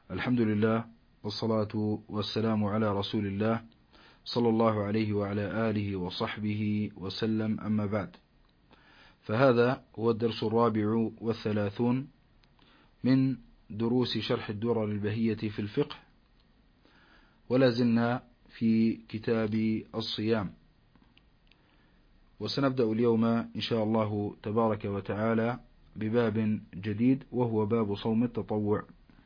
الحمد لله والصلاة والسلام على رسول الله صلى الله عليه وعلى آله وصحبه وسلم، أما بعد، فهذا هو الدرس 34 من دروس شرح الدرر البهية في الفقه، ولا زلنا في كتاب الصيام، وسنبدأ اليوم إن شاء الله تبارك وتعالى بباب جديد، وهو باب صوم التطوع.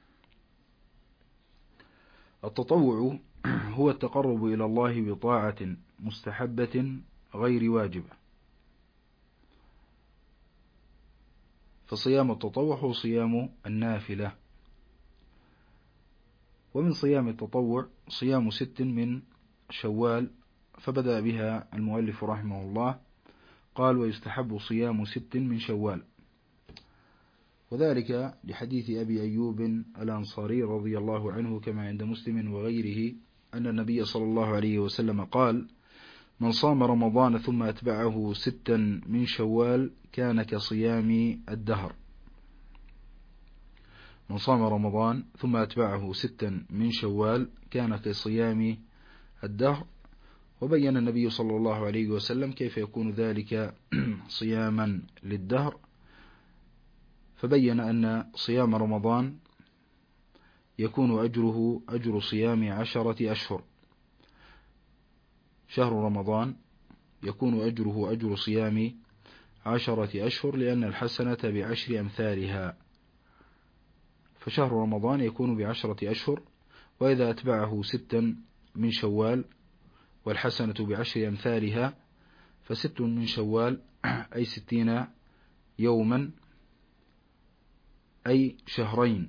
التطوع هو التقرب إلى الله بطاعة مستحبة غير واجبة، فصيام التطوع هو صيام النافلة. ومن صيام التطوع صيام 6 من شوال، فبدأ بها المؤلف رحمه الله، قال: ويستحب صيام 6 من شوال، وذلك لحديث أبي أيوب الأنصاري رضي الله عنه كما عند مسلم وغيره أن النبي صلى الله عليه وسلم قال: من صام رمضان ثم أتبعه 6 من شوال كان كصيام الدهر. من صام رمضان ثم أتبعه 6 من شوال كان كصيام الدهر. وبين النبي صلى الله عليه وسلم كيف يكون ذلك صياما للدهر، فبين أن صيام رمضان يكون أجره أجر صيام 10 أشهر. شهر رمضان يكون أجره أجر صيام 10 أشهر، لأن الحسنة ب10 أمثالها، فشهر رمضان يكون ب10 أشهر. وإذا أتبعه 6 من شوال والحسنة ب10 أمثالها، ف6 من شوال أي 60 يوما، أي شهرين،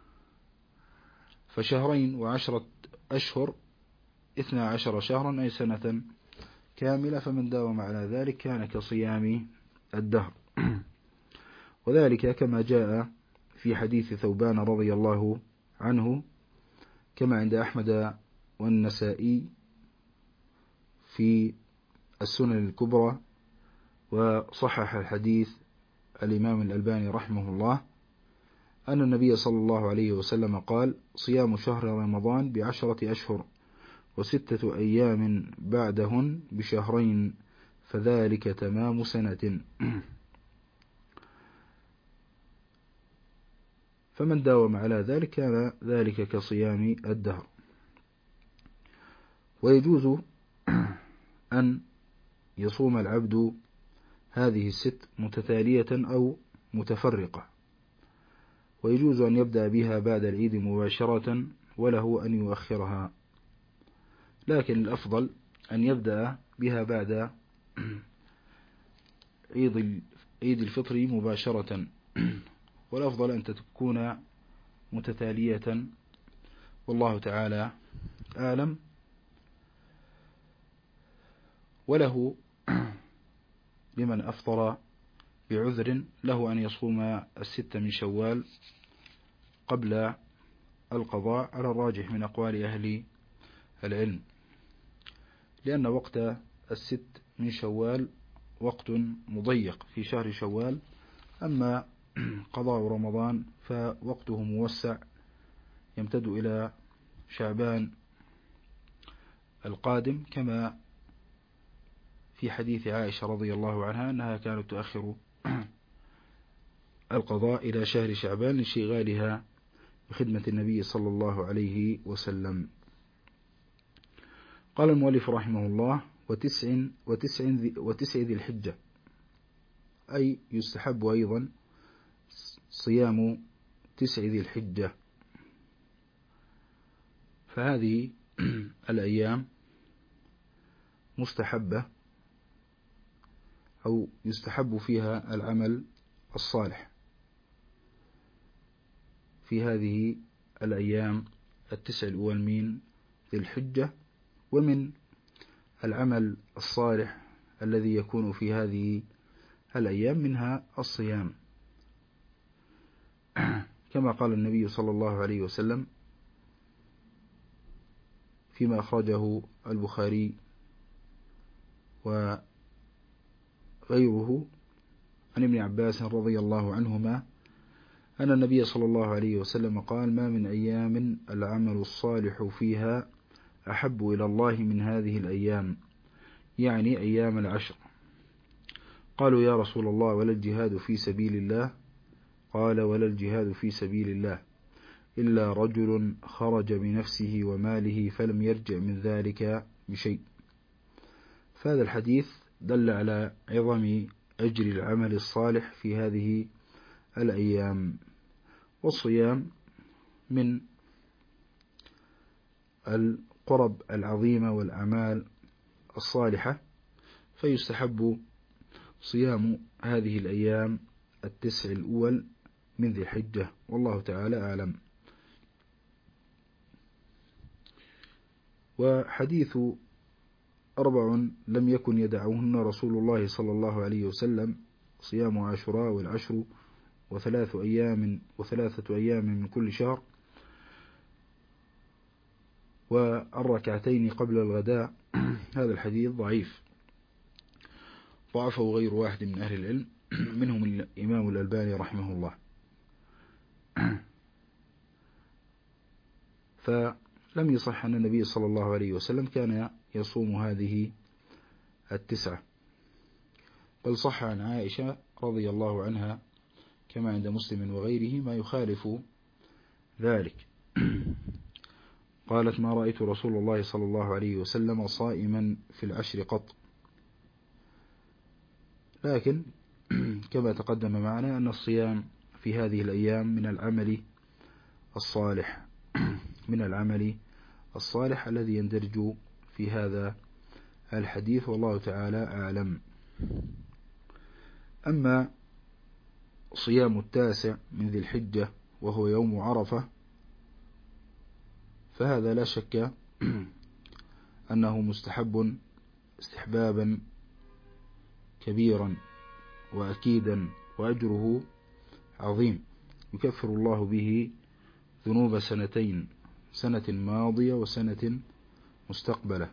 فشهرين و10 أشهر 12 شهرا أي سنة كاملة، فمن داوم على ذلك كان كصيام الدهر. وذلك كما جاء في حديث ثوبان رضي الله عنه كما عند أحمد والنسائي في السنن الكبرى، وصحح الحديث الإمام الألباني رحمه الله، أن النبي صلى الله عليه وسلم قال: صيام شهر رمضان ب10 أشهر و6 أيام بعدهن بشهرين، فذلك تمام سنة. فمن داوم على ذلك كان ذلك كصيام الدهر. ويجوز أن يصوم العبد هذه 6 متتالية أو متفرقة، ويجوز أن يبدأ بها بعد العيد مباشرة، وله أن يؤخرها، لكن الأفضل أن يبدأ بها بعد عيد الفطر مباشرة، والأفضل أن تكون متتالية، والله تعالى أعلم. وله لمن أفطر بعذر له أن يصوم 6 من شوال قبل القضاء، على الراجح من أقوال أهل العلم، لأن وقت 6 من شوال وقت مضيق في شهر شوال، أما قضاء رمضان فوقته موسع يمتد إلى شعبان القادم، كما في حديث عائشة رضي الله عنها أنها كانت تؤخر القضاء إلى شهر شعبان لانشغالها بخدمة النبي صلى الله عليه وسلم. قال المؤلف رحمه الله: وتسع ذي الحجة، أي يستحب أيضا صيام 9 ذي الحجة، فهذه الأيام مستحبة أو يستحب فيها العمل الصالح في هذه الأيام 9 الأول من ذي الحجة. ومن العمل الصالح الذي يكون في هذه الأيام منها الصيام، كما قال النبي صلى الله عليه وسلم فيما أخرجه البخاري وغيره عن ابن عباس رضي الله عنهما أن النبي صلى الله عليه وسلم قال: ما من أيام العمل الصالح فيها أحب إلى الله من هذه الأيام، يعني أيام العشر. قالوا: يا رسول الله ولا الجهاد في سبيل الله؟ قال: ولا الجهاد في سبيل الله إلا رجل خرج بنفسه وماله فلم يرجع من ذلك بشيء. فهذا الحديث دل على عظم أجر العمل الصالح في هذه الأيام. والصيام من القرب العظيمة والأعمال الصالحة، فيستحب صيام هذه الأيام 9 الأول من ذي الحجة، والله تعالى أعلم. وحديث 4 لم يكن يدعوهن رسول الله صلى الله عليه وسلم: صيام عاشوراء والعشر وثلاثة أيام من كل شهر، والركعتين قبل الغداء. هذا الحديث ضعيف، ضعفه غير واحد من أهل العلم، منهم الإمام الألباني رحمه الله. فلم يصح أن النبي صلى الله عليه وسلم كان يصوم هذه 9، بل صح عن عائشة رضي الله عنها كما عند مسلم وغيره ما يخالف ذلك. قالت: ما رأيت رسول الله صلى الله عليه وسلم صائما في العشر قط. لكن كما تقدم معنا أن الصيام في هذه الأيام من العمل الصالح الذي يندرج في هذا الحديث، والله تعالى أعلم. أما صيام 9 من ذي الحجة وهو يوم عرفة، فهذا لا شك أنه مستحب استحبابا كبيرا وأكيدا، وأجره عظيم، يكفر الله به ذنوب 2 سنة ماضية وسنة مستقبلة.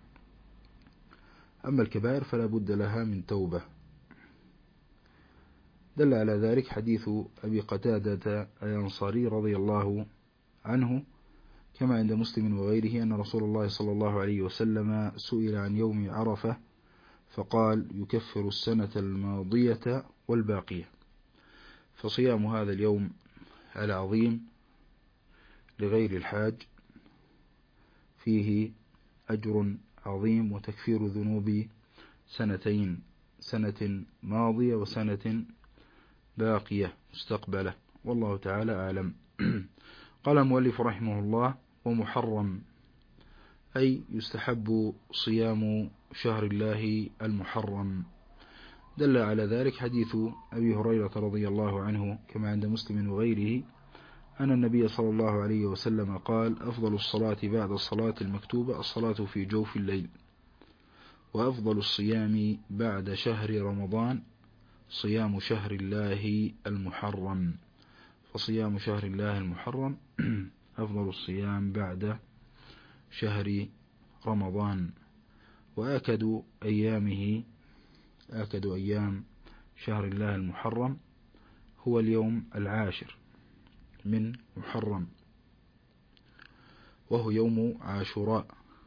أما الكبائر فلا بد لها من توبة. دل على ذلك حديث أبي قتادة الأنصاري رضي الله عنه كما عند مسلم وغيره أن رسول الله صلى الله عليه وسلم سئل عن يوم عرفة فقال: يكفر السنة الماضية والباقية. فصيام هذا اليوم العظيم لغير الحاج فيه أجر عظيم وتكفير ذنوب 2 سنة ماضية وسنة باقية مستقبلة، والله تعالى أعلم. قال المؤلف رحمه الله: ومحرم، أي يستحب صيام شهر الله المحرم. دل على ذلك حديث أبي هريرة رضي الله عنه كما عند مسلم وغيره أن النبي صلى الله عليه وسلم قال: أفضل الصلاة بعد الصلاة المكتوبة الصلاة في جوف الليل، وأفضل الصيام بعد شهر رمضان صيام شهر الله المحرم. فصيام شهر الله المحرم أفضل الصيام بعد شهر رمضان. وآكد أيام شهر الله المحرم هو اليوم 10 من محرم، وهو يوم عاشوراء،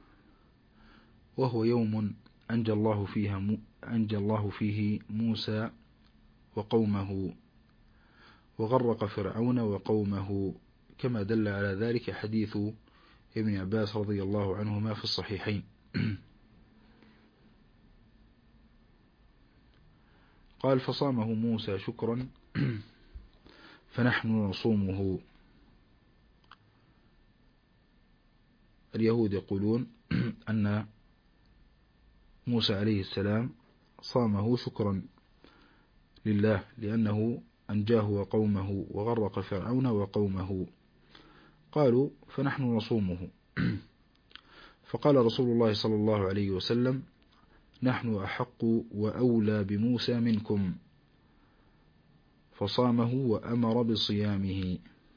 وهو يوم أنجى الله فيه موسى وقومه، وغرق فرعون وقومه، كما دل على ذلك حديث ابن عباس رضي الله عنهما في الصحيحين. قال: فصامه موسى شكرا فنحن نصومه. اليهود يقولون أن موسى عليه السلام صامه شكرا لله لأنه أنجاه وقومه وغرق فرعون وقومه. قالوا: فنحن نصومه. فقال رسول الله صلى الله عليه وسلم: نحن أحق وأولى بموسى منكم، فصامه وأمر بصيامه.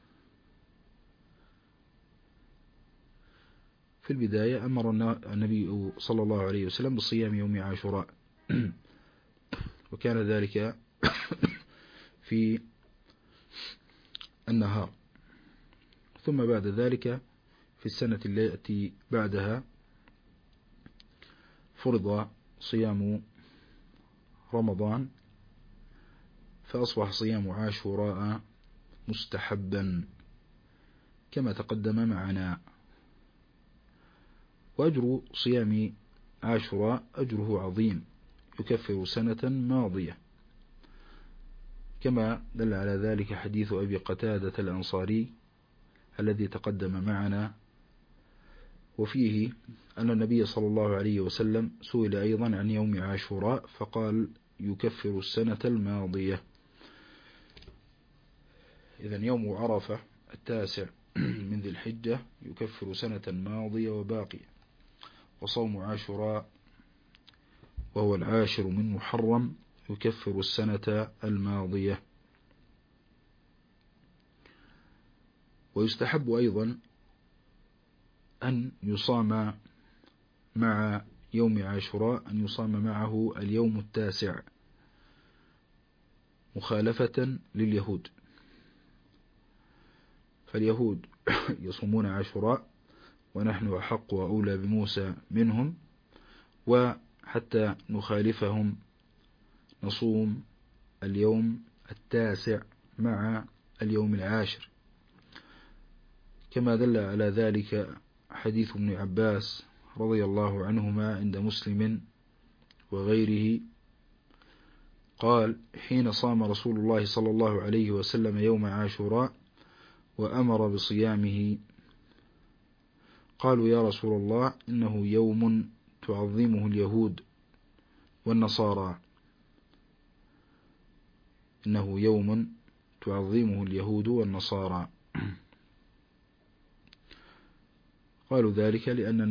في البداية أمر النبي صلى الله عليه وسلم بصيام يوم عاشوراء، وكان ذلك في النهار. ثم بعد ذلك في السنة التي بعدها فرض صيام رمضان، فأصبح صيام عاشوراء مستحبا كما تقدم معنا. وأجر صيام عاشوراء أجره عظيم، يكفر سنة ماضية، كما دل على ذلك حديث أبي قتادة الأنصاري الذي تقدم معنا، وفيه أن النبي صلى الله عليه وسلم سئل أيضا عن يوم عاشوراء فقال يكفر السنة الماضية. إذن يوم عرفة 9 من ذي الحجة يكفر سنة ماضية وباقية، وصوم عاشوراء وهو 10 من محرم يكفر السنة الماضية. ويستحب أيضا أن يصام مع يوم عاشوراء أن يصام معه اليوم 9 مخالفة لليهود، فاليهود يصومون عاشوراء ونحن أحق وأولى بموسى منهم، وحتى نخالفهم نصوم اليوم 9 مع اليوم 10، كما دل على ذلك حديث ابن عباس رضي الله عنهما عند مسلم وغيره قال: حين صام رسول الله صلى الله عليه وسلم يوم عاشوراء وأمر بصيامه قالوا: يا رسول الله إنه يوم تعظمه اليهود والنصارى، إنه يوم تعظمه اليهود والنصارى. قالوا ذلك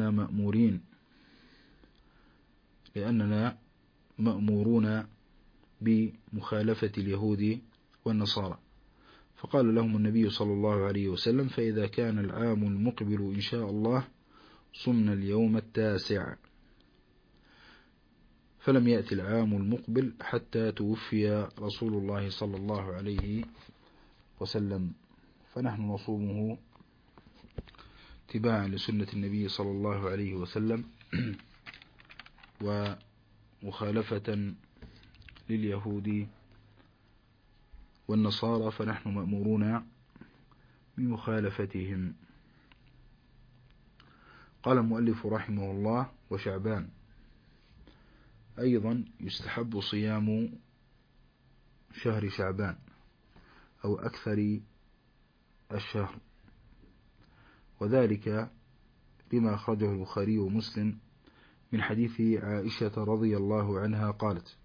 لأننا مأمورون بمخالفة اليهود والنصارى. فقال لهم النبي صلى الله عليه وسلم: فإذا كان العام المقبل إن شاء الله صمنا اليوم 9. فلم يأتي العام المقبل حتى توفي رسول الله صلى الله عليه وسلم، فنحن نصومه اتباعا لسنة النبي صلى الله عليه وسلم ومخالفة لليهود والنصارى، فنحن مأمورون بمخالفتهم. قال المؤلف رحمه الله: وشعبان أيضا يستحب صيام شهر شعبان أو أكثر الشهر، وذلك لما أخرجه البخاري ومسلم من حديث عائشة رضي الله عنها قالت: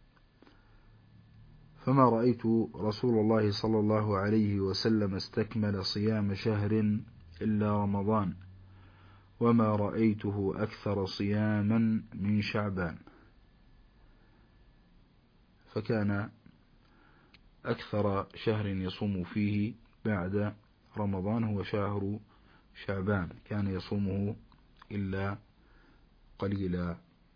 فما رأيت رسول الله صلى الله عليه وسلم استكمل صيام شهر إلا رمضان، وما رأيته أكثر صياما من شعبان. فكان أكثر شهر يصوم فيه بعد رمضان هو شهر شعبان، كان يصومه إلا قليلا.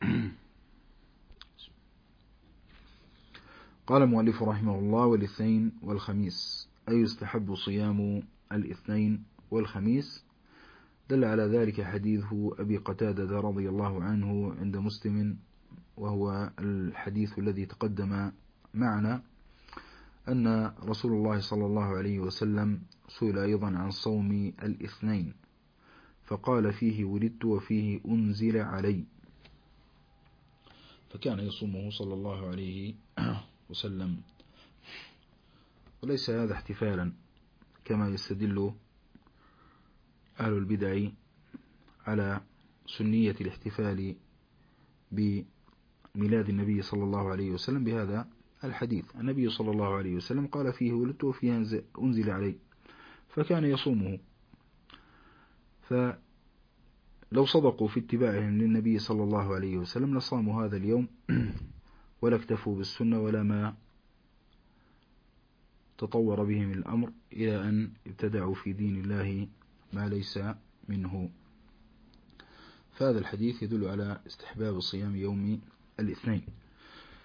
قال المؤلف رحمه الله: والاثنين والخميس، أي يستحب صيام الاثنين والخميس. دل على ذلك حديث أبي قتادة رضي الله عنه عند مسلم، وهو الحديث الذي تقدم معنا، أن رسول الله صلى الله عليه وسلم سئل أيضا عن صوم الاثنين فقال: فيه ولدت وفيه أنزل علي. فكان يصومه صلى الله عليه وسلم. وليس هذا احتفالا كما يستدل أهل البدع على سنية الاحتفال بميلاد النبي صلى الله عليه وسلم بهذا الحديث. النبي صلى الله عليه وسلم قال: فيه ولدت وفيه أنزل علي، فكان يصومه. فلو صدقوا في اتباعهم للنبي صلى الله عليه وسلم لصاموا هذا اليوم ولا اكتفوا بالسنة ولا ما تطور بهم الأمر إلى أن ابتدعوا في دين الله ما ليس منه. فهذا الحديث يدل على استحباب صيام يوم الاثنين.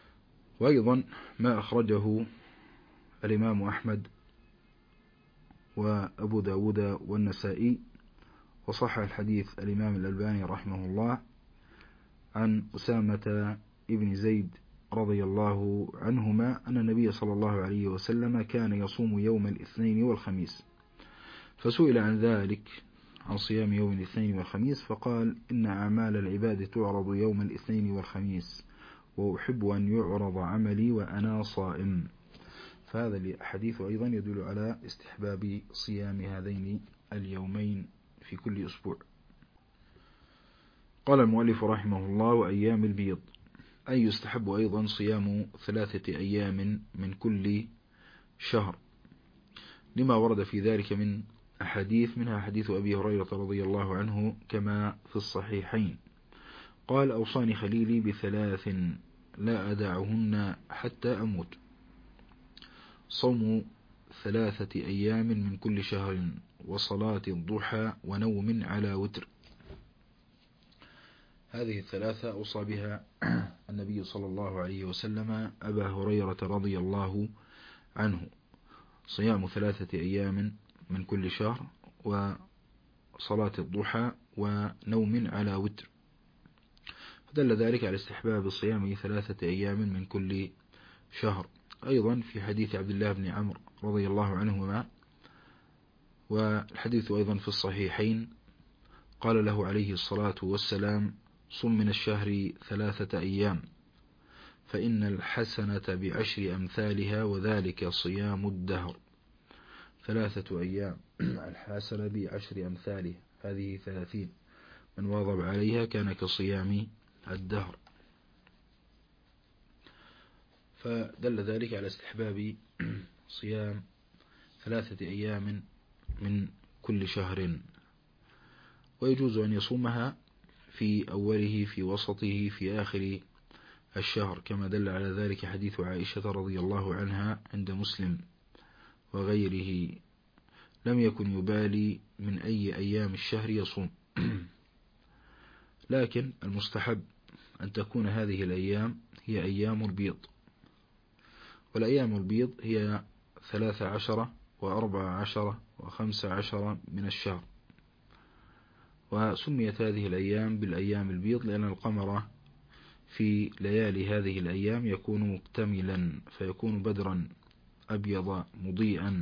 وأيضا ما أخرجه الإمام أحمد وأبو داود والنسائي. وصح الحديث الإمام الألباني رحمه الله عن أسامة ابن زيد رضي الله عنهما أن النبي صلى الله عليه وسلم كان يصوم يوم الاثنين والخميس، فسئل عن ذلك، عن صيام يوم الاثنين والخميس، فقال: إن أعمال العباد تعرض يوم الاثنين والخميس، وأحب أن يعرض عملي وأنا صائم. فهذا الحديث أيضا يدل على استحباب صيام هذين اليومين في كل أسبوع. قال المؤلف رحمه الله: وأيام البيض، أي يستحب أيضا صيام 3 أيام من كل شهر، لما ورد في ذلك من أحاديث، منها حديث أبي هريرة رضي الله عنه كما في الصحيحين قال: أوصاني خليلي ب3 لا أدعهن حتى أموت: صوم 3 أيام من كل شهر، وصلاة الضحى، ونوم على وتر. هذه 3 أوصى بها النبي صلى الله عليه وسلم أبا هريرة رضي الله عنه: صيام 3 أيام من كل شهر، وصلاة الضحى، ونوم على وتر. فدل ذلك على استحباب صيام 3 أيام من كل شهر. أيضا في حديث عبد الله بن عمرو رضي الله عنهما، والحديث أيضا في الصحيحين، قال له عليه الصلاة والسلام: صم من الشهر 3 أيام، فإن الحسنة ب10 أمثالها، وذلك صيام الدهر. 3 أيام الحسنة ب10 أمثالها، هذه 30، من واظب عليها كان كصيام الدهر. فدل ذلك على استحباب صيام 3 أيام من كل شهر، ويجوز أن يصومها في أوله، في وسطه، في آخر الشهر، كما دل على ذلك حديث عائشة رضي الله عنها عند مسلم وغيره: لم يكن يبالي من أي أيام الشهر يصوم. لكن المستحب أن تكون هذه الأيام هي أيام البيض، والأيام البيض هي 13 و14 و15 من الشهر. وسميت هذه الأيام بالأيام البيض لأن القمر في ليالي هذه الأيام يكون مكتملا، فيكون بدرا أبيض مضيئا،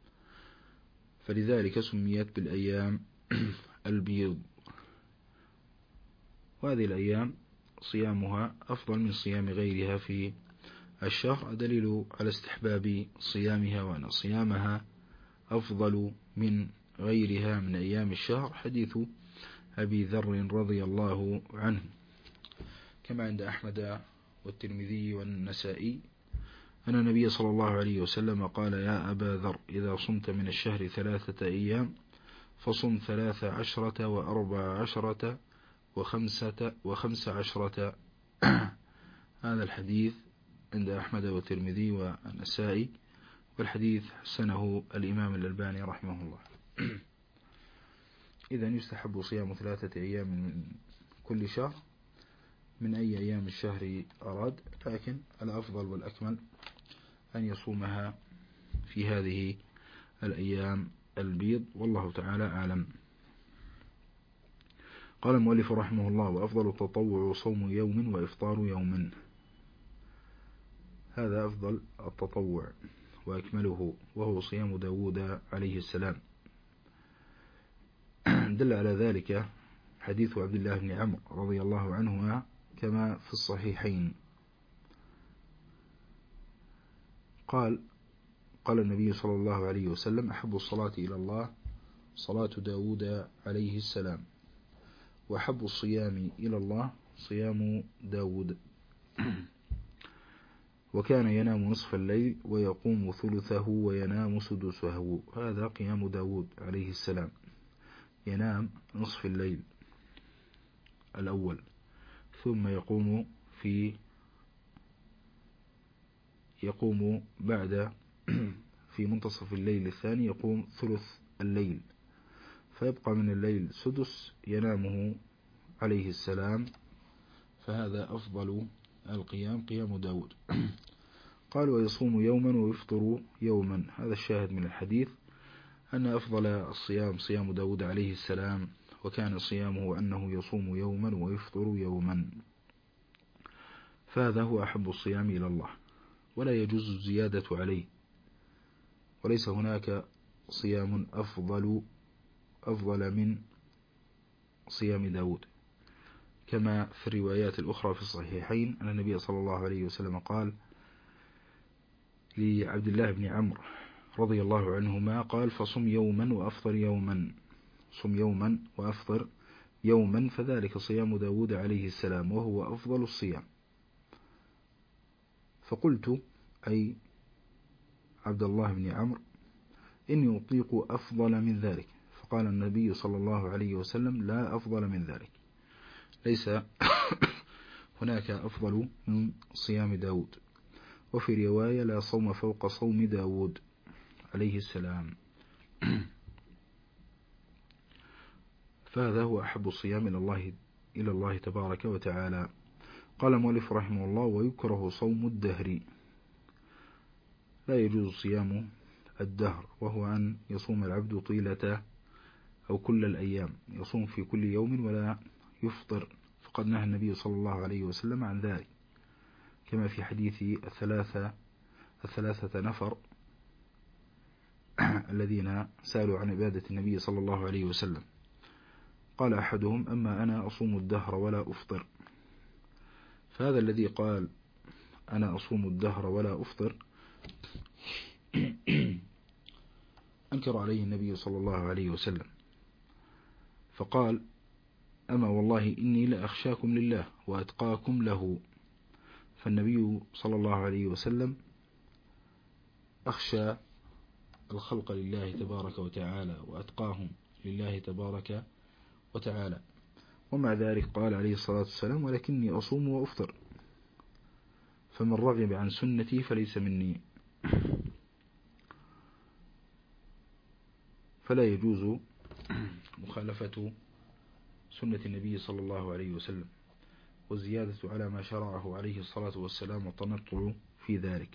فلذلك سميت بالأيام البيض. وهذه الأيام صيامها أفضل من صيام غيرها في الشهر، دليل على استحباب صيامها وأن صيامها أفضل من غيرها من أيام الشهر حديث أبي ذر رضي الله عنه، كما عند أحمد والترمذي والنسائي أن النبي صلى الله عليه وسلم قال: يا أبا ذر، إذا صمت من الشهر 3 أيام فصم 13 و14 و15. هذا الحديث عند أحمد والترمذي والنسائي، والحديث حسنه الإمام الألباني رحمه الله. إذن يستحب صيام 3 أيام من كل شهر من أي أيام الشهر أراد، لكن الأفضل والأكمل أن يصومها في هذه الأيام البيض، والله تعالى أعلم. قال المؤلف رحمه الله: وأفضل التطوع صوم يوم وإفطار يوم. هذا أفضل التطوع وأكمله، وهو صيام داود عليه السلام. دل على ذلك حديث عبد الله بن عمرو رضي الله عنهما كما في الصحيحين قال النبي صلى الله عليه وسلم: أحب الصلاة إلى الله صلاة داود عليه السلام، وأحب الصيام إلى الله صيام داود. وكان ينام نصف الليل ويقوم ثلثه وينام سدسه. هذا قيام داود عليه السلام، ينام نصف الليل الأول، ثم يقوم بعد في منتصف الليل الثاني يقوم ثلث الليل، فيبقى من الليل سدس ينامه عليه السلام. فهذا أفضل القيام، قيام داود. قال: ويصوم يوما ويفطر يوما. هذا الشاهد من الحديث، أن أفضل الصيام صيام داود عليه السلام، وكان صيامه أنه يصوم يوما ويفطر يوما، فهذا هو أحب الصيام إلى الله، ولا يجوز الزيادة عليه، وليس هناك صيام أفضل من صيام داود، كما في الروايات الأخرى في الصحيحين أن النبي صلى الله عليه وسلم قال لعبد الله بن عمرو رضي الله عنهما، قال: فصم يوما وأفطر يوما، صم يوما وأفطر يوما، فذلك صيام داود عليه السلام وهو أفضل الصيام. فقلت أي عبد الله بن عمرو: إني أطيق أفضل من ذلك. فقال النبي صلى الله عليه وسلم: لا أفضل من ذلك، ليس هناك أفضل من صيام داود. وفي رواية: لا صوم فوق صوم داود عليه السلام. فهذا هو أحب الصيام إلى الله تبارك وتعالى. قال المؤلف رحمه الله: ويكره صوم الدهر، لا يجوز صيام الدهر، وهو أن يصوم العبد طيلة أو كل الأيام، يصوم في كل يوم ولا يفطر، فقد نهى النبي صلى الله عليه وسلم عن ذلك، كما في حديث الثلاثة نفر الذين سألوا عن عبادة النبي صلى الله عليه وسلم. قال أحدهم: أما أنا أصوم الدهر ولا أفطر. فهذا الذي قال: أنا أصوم الدهر ولا أفطر، أنكر عليه النبي صلى الله عليه وسلم، فقال: أما والله إني لأخشاكم لله وأتقاكم له. فالنبي صلى الله عليه وسلم أخشى الخلق لله تبارك وتعالى وأتقاهم لله تبارك وتعالى، ومع ذلك قال عليه الصلاة والسلام: ولكني أصوم وأفطر، فمن رغب عن سنتي فليس مني. فلا يجوز مخالفة سنة النبي صلى الله عليه وسلم، والزيادة على ما شرعه عليه الصلاة والسلام، والتنطع في ذلك.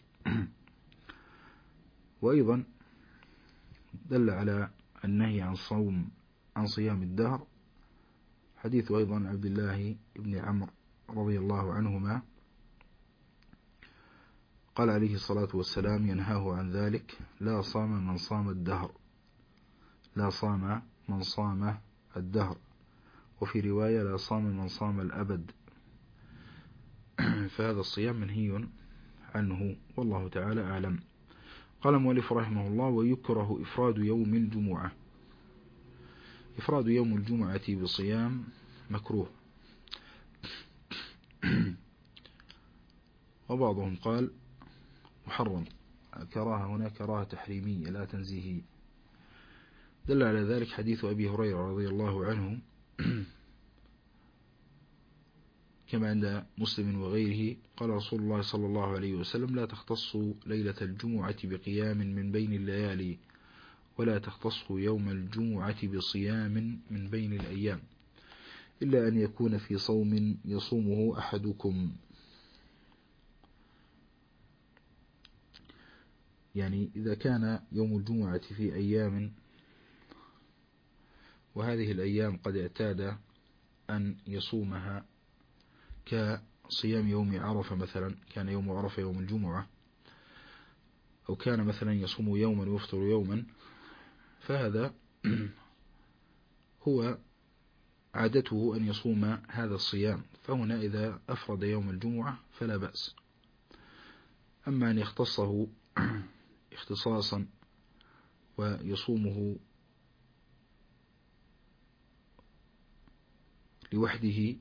وأيضا دل على النهي عن صيام الدهر حديث أيضا عبد الله بن عمرو رضي الله عنهما، قال عليه الصلاة والسلام ينهاه عن ذلك: لا صام من صام الدهر، لا صام من صام الدهر، وفي رواية: لا صام من صام الأبد. فهذا الصيام منهي عنه، والله تعالى أعلم. قال المؤلف رحمه الله: ويكره إفراد يوم الجمعة. إفراد يوم الجمعة بصيام مكروه، وبعضهم قال محرم، كراهة هنا كراهة تحريمية لا تنزيهية. دل على ذلك حديث أبي هريرة رضي الله عنه كما عند مسلم وغيره، قال رسول الله صلى الله عليه وسلم: لا تختص ليلة الجمعة بقيام من بين الليالي، ولا تختص يوم الجمعة بصيام من بين الأيام، إلا أن يكون في صوم يصومه أحدكم. يعني إذا كان يوم الجمعة في أيام، وهذه الأيام قد اعتاد أن يصومها كصيام يوم عرفة مثلا، كان يوم عرفة يوم الجمعة، أو كان مثلا يصوم يوما ويفطر يوما، فهذا هو عادته أن يصوم هذا الصيام، فهنا إذا أفرد يوم الجمعة فلا بأس. أما أن يختصه اختصاصا ويصومه لوحده،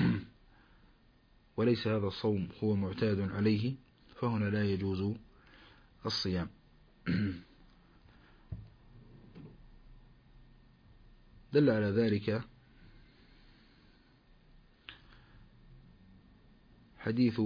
وليس هذا الصوم هو معتاد عليه، فهنا لا يجوز الصيام. دل على ذلك حديث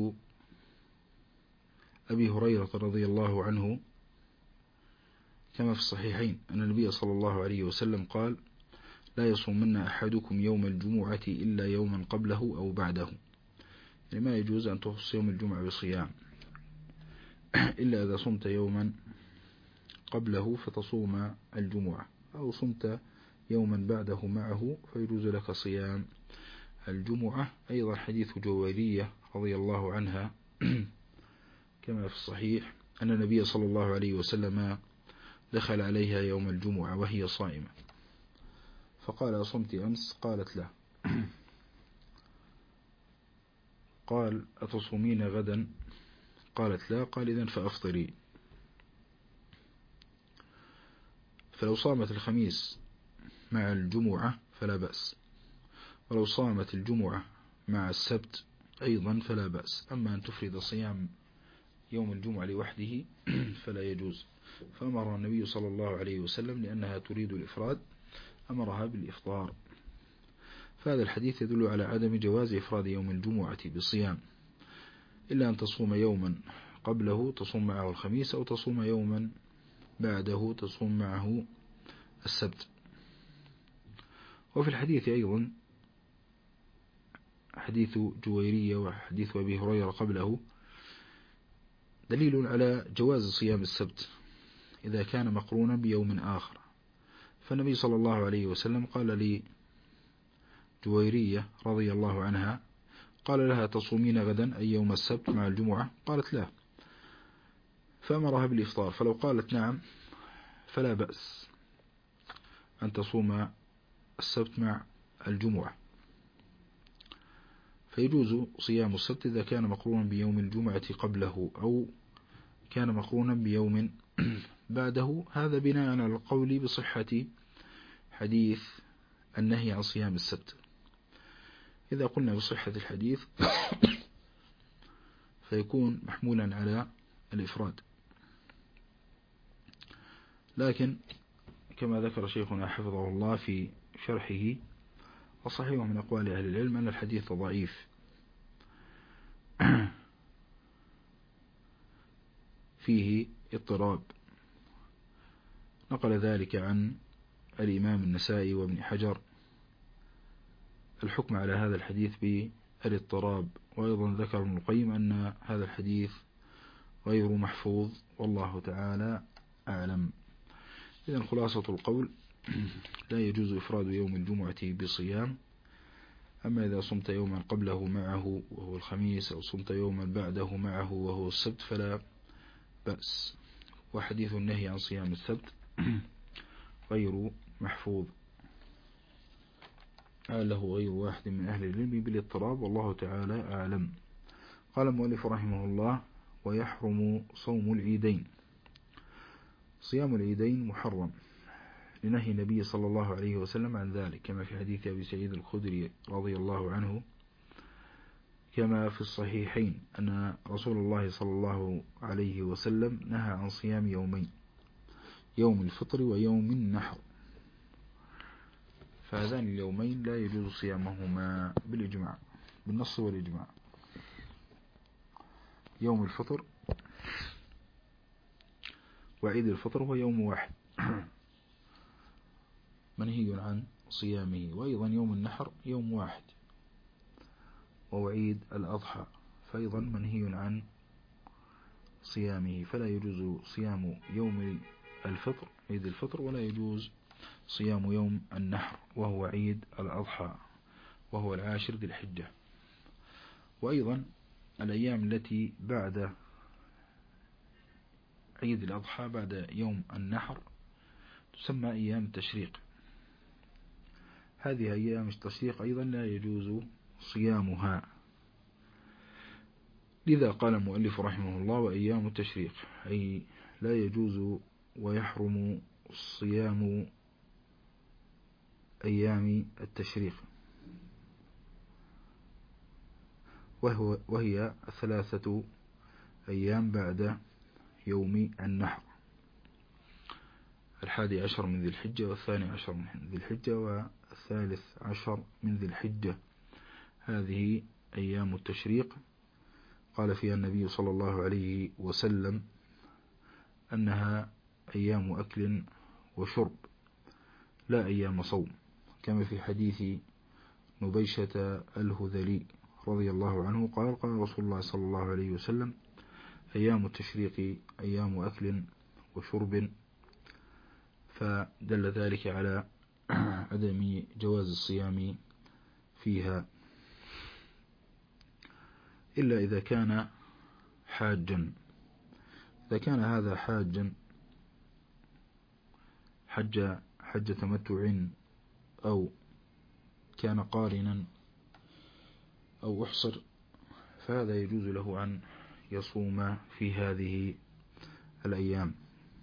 أبي هريرة رضي الله عنه كما في الصحيحين أن النبي صلى الله عليه وسلم قال: لا يصومن أحدكم يوم الجمعة إلا يوما قبله أو بعده. يعني ما يجوز أن تخص يوم الجمعة بصيام إلا إذا صمت يوما قبله فتصوم الجمعة، أو صمت يوما بعده معه فيجوز لك صيام الجمعة. أيضا حديث جويرية رضي الله عنها كما في الصحيح أن النبي صلى الله عليه وسلم دخل عليها يوم الجمعة وهي صائمة فقال أصمت أمس؟ قالت لا. قال أتصومين غدا؟ قالت لا. قال إذن فأفطري. فلو صامت الخميس مع الجمعة فلا بأس، ولو صامت الجمعة مع السبت أيضا فلا بأس. أما أن تفرد صيام يوم الجمعة لوحده فلا يجوز. فأمر النبي صلى الله عليه وسلم لأنها تريد الإفراد أمرها بالإفطار. فهذا الحديث يدل على عدم جواز إفراد يوم الجمعة بصيام، إلا أن تصوم يوما قبله تصوم معه الخميس، أو تصوم يوما بعده تصوم معه السبت. وفي الحديث أيضا حديث جويرية وحديث أبي هريرة قبله دليل على جواز صيام السبت إذا كان مقرونا بيوم آخر. فالنبي صلى الله عليه وسلم قال لي جويرية رضي الله عنها، قال لها تصومين غدا أي يوم السبت مع الجمعة؟ قالت لا، فأمرها بالإفطار. فلو قالت نعم فلا بأس أن تصوم السبت مع الجمعة، فيجوز صيام السبت إذا كان مقرونا بيوم الجمعة قبله أو كان مقرونا بيوم بعده. هذا بناء على القول بصحة حديث النهي عن صيام السبت. إذا قلنا بصحة الحديث فيكون محمولا على الإفراد، لكن كما ذكر شيخنا حفظه الله في شرحه وصحيح من أقوال أهل العلم أن الحديث ضعيف فيه اضطراب. نقل ذلك عن الإمام النسائي وابن حجر الحكم على هذا الحديث بالاضطراب، وأيضا ذكر ابن القيم أن هذا الحديث غير محفوظ، والله تعالى أعلم. إذن خلاصة القول لا يجوز إفراد يوم الجمعة بصيام، أما إذا صمت يوما قبله معه وهو الخميس، أو صمت يوما بعده معه وهو السبت فلا بأس. وحديث النهي عن صيام السبت غير محفوظ، له غير واحد من أهل العلم بالاضطراب، والله تعالى أعلم. قال المؤلف رحمه الله: ويحرم صوم العيدين. صيام العيدين محرم لنهي النبي صلى الله عليه وسلم عن ذلك، كما في حديث أبي سعيد الخدري رضي الله عنه كما في الصحيحين أن رسول الله صلى الله عليه وسلم نهى عن صيام يومين، يوم الفطر ويوم النحر، فهذان اليومين لا يجوز صيامهما بالإجماع، بالنص والإجماع. يوم الفطر وعيد الفطر هو يوم واحد منهي عن صيامه، وأيضا يوم النحر يوم واحد، وعيد الأضحى فأيضا منهي عن صيامه، فلا يجوز صيام يوم الفطر عيد الفطر، ولا يجوز صيام يوم النحر وهو عيد الأضحى وهو 10 ذي الحجة. وأيضا الأيام التي بعد عيد الأضحى بعد يوم النحر تسمى أيام التشريق. هذه أيام التشريق أيضا لا يجوز صيامها، لذا قال المؤلف رحمه الله: وأيام التشريق، أي لا يجوز ويحرم صيام أيام التشريق، وهي 3 أيام بعد يوم النحر: 11 من ذي الحجة، 12 من ذي الحجة، 13 من ذي الحجة. هذه أيام التشريق قال فيها النبي صلى الله عليه وسلم أنها أيام أكل وشرب لا أيام صوم، كما في حديث نبيشة الهذلي رضي الله عنه قال: قال رسول الله صلى الله عليه وسلم: أيام التشريق أيام أكل وشرب فدل ذلك على عدم جواز الصيام فيها إلا إذا كان حاجا. إذا كان هذا حاجا حج تمتع أو كان قارنا أو أحصر، فهذا يجوز له أن يصوم في هذه الأيام،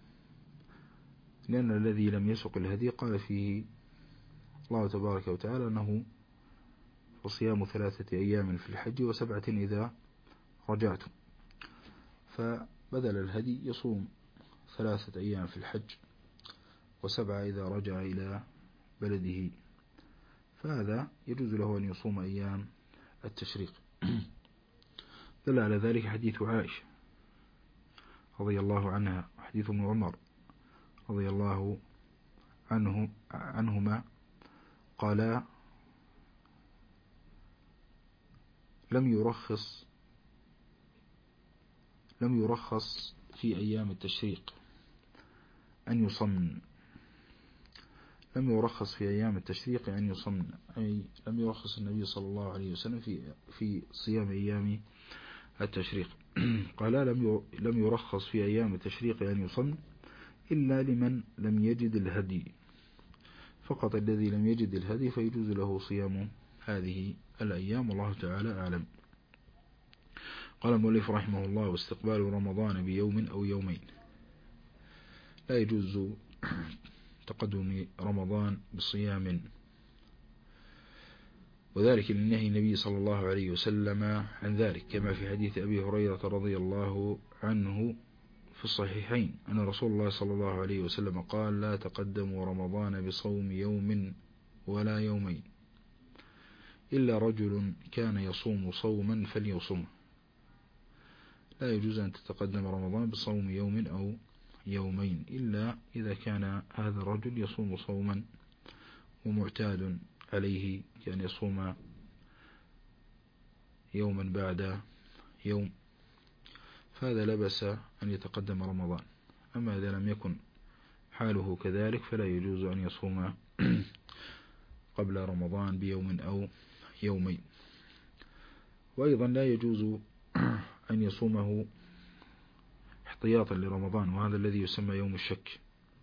لأن الذي لم يسق الهدي قال فيه الله تبارك وتعالى أنه فصيام 3 أيام في الحج و7 إذا رجعتم، فبدل الهدي يصوم 3 أيام في الحج و7 إذا رجع إلى بلده، فهذا يجوز له أن يصوم أيام التشريق. دل على ذلك حديث عائشة رضي الله عنها وحديث ابن عمر رضي الله عنهما قالا لم يرخص في أيام التشريق أن يصمن. لم يرخص في أيام التشريق أن يصمن، أي لم يرخص النبي صلى الله عليه وسلم في صيام أيام التشريق. قال لم يرخص في أيام التشريق أن يصمن إلا لمن لم يجد الهدي، فقط الذي لم يجد الهدي فيجوز له صيام هذه الأيام، والله تعالى أعلم. قال المؤلف رحمه الله: واستقبال رمضان بيوم أو يومين. لا يجوز تقدم رمضان بصيام، وذلك لنهي النبي صلى الله عليه وسلم عن ذلك، كما في حديث أبي هريرة رضي الله عنه في الصحيحين أن رسول الله صلى الله عليه وسلم قال: لا تقدموا رمضان بصوم يوم ولا يومين إلا رجل كان يصوم صوما فليصوم. لا يجوز أن تتقدم رمضان بصوم يوم أو يومين إلا إذا كان هذا الرجل يصوم صوما ومعتاد عليه، كان يصوم يوما بعد يوم، فهذا لا بأس أن يتقدم رمضان. أما إذا لم يكن حاله كذلك فلا يجوز أن يصوم قبل رمضان بيوم أو يومين. وأيضا لا يجوز أن يصومه احتياطا لرمضان، وهذا الذي يسمى يوم الشك.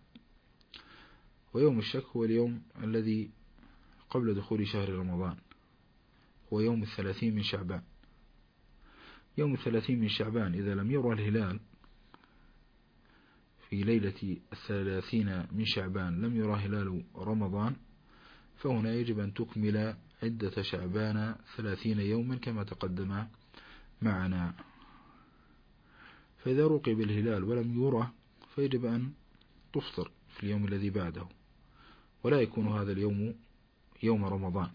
ويوم الشك هو اليوم الذي قبل دخول شهر رمضان، هو يوم 30 من شعبان. يوم 30 من شعبان إذا لم يرى الهلال في ليلة 30 من شعبان، لم يرى هلال رمضان، فهنا يجب أن تكمل عدة شعبان 30 يوما كما تقدم معنا. فإذا رقب الهلال ولم يرى فيجب أن تفطر في اليوم الذي بعده، ولا يكون هذا اليوم يوم رمضان.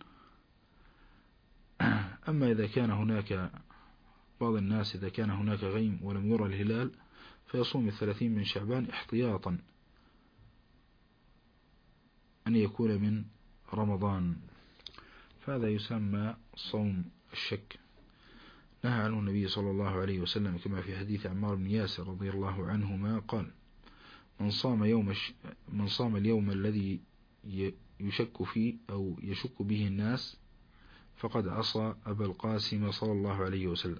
أما إذا كان هناك بعض الناس إذا كان هناك غيم ولم يرى الهلال فيصوم 30 من شعبان احتياطا أن يكون من رمضان، فهذا يسمى صوم الشك. نهى عنه النبي صلى الله عليه وسلم كما في حديث عمار بن ياسر رضي الله عنهما قال: من صام اليوم الذي يشك فيه أو يشك به الناس فقد عصى أبا القاسم صلى الله عليه وسلم.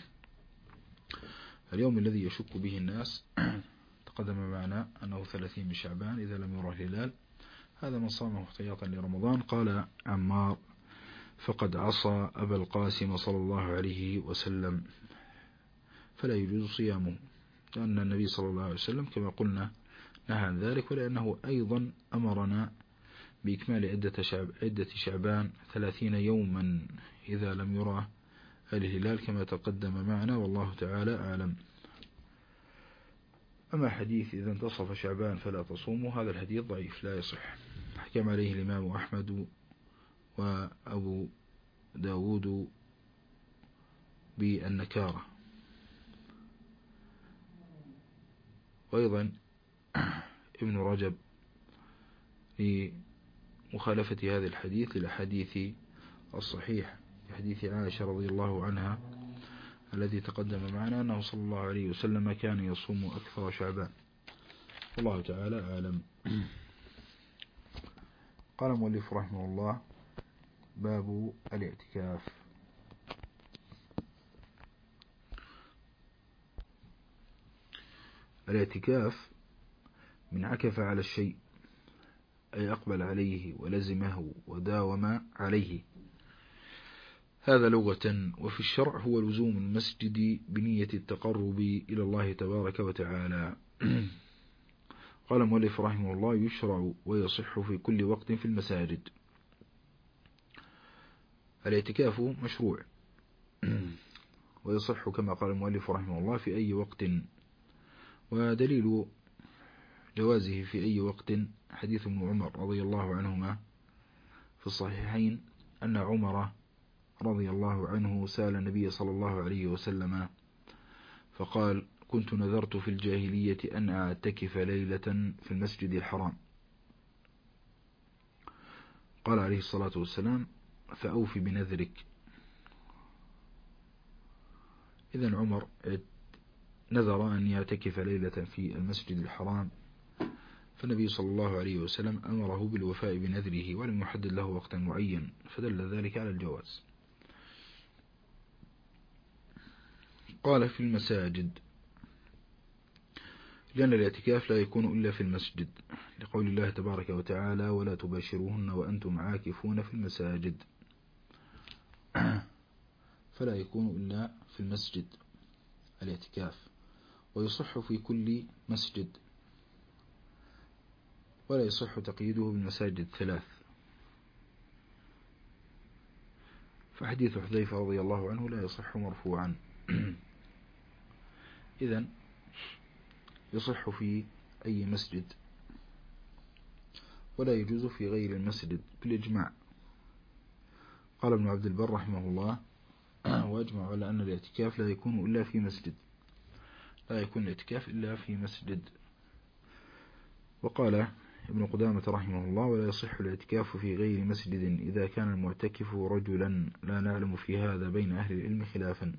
اليوم الذي يشك به الناس تقدم معنا أنه 30 من شعبان إذا لم يرى الهلال، هذا من صامه احتياطا لرمضان. قال عمار: فقد عصى أبا القاسم صلى الله عليه وسلم، فلا يجوز صيامه، لأن النبي صلى الله عليه وسلم كما قلنا نهى عن ذلك، ولأنه أيضا أمرنا بإكمال عدة شعبان 30 يوما إذا لم يرى الهلال كما تقدم معنا، والله تعالى أعلم. أما حديث إذا انتصف شعبان فلا تصوموا، هذا الحديث ضعيف لا يصح، حكم عليه الإمام أحمد وأبو داود بالنكارة. وأيضا ابن رجب لمخالفة هذا الحديث للحديث الصحيح في حديث عائشة رضي الله عنها الذي تقدم معنا أنه صلى الله عليه وسلم كان يصوم أكثر شعبان، والله تعالى أعلم. قال المؤلف رحمه الله: باب الاعتكاف. الاعتكاف من عكف على الشيء، أي أقبل عليه ولزمه وداوم عليه، هذا لغة. وفي الشرع هو لزوم المسجد بنية التقرب إلى الله تبارك وتعالى. قال المؤلف رحمه الله: يشرع ويصح في كل وقت في المساجد. الاعتكاف مشروع ويصح كما قال المؤلف رحمه الله في أي وقت. ودليل جوازه في أي وقت حديث ابن عمر رضي الله عنهما في الصحيحين أن عمر رضي الله عنه سأل النبي صلى الله عليه وسلم فقال: كنت نذرت في الجاهلية أن أعتكف ليلة في المسجد الحرام. قال عليه الصلاة والسلام: فأوف بنذرك. إذن عمر نذر أن يعتكف ليلة في المسجد الحرام، فالنبي صلى الله عليه وسلم أمره بالوفاء بنذره ولم يحدد له وقتا معين، فدل ذلك على الجواز. قال: في المساجد، لأن الاعتكاف لا يكون إلا في المسجد، لقول الله تبارك وتعالى: ولا تباشروهن وأنتم عاكفون في المساجد. فلا يكون إلا في المسجد الاعتكاف. ويصح في كل مسجد، ولا يصح تقييده بالمساجد الثلاث. فحديث حذيفة رضي الله عنه لا يصح مرفوعا. إذن يصح في أي مسجد، ولا يجوز في غير المسجد بالإجماع. قال ابن عبد البر رحمه الله: وأجمع على أن الاعتكاف لا يكون إلا في مسجد، لا يكون الاعتكاف إلا في مسجد. وقال ابن قدامة رحمه الله: ولا يصح الاعتكاف في غير مسجد إذا كان المعتكف رجلا، لا نعلم في هذا بين أهل العلم خلافا.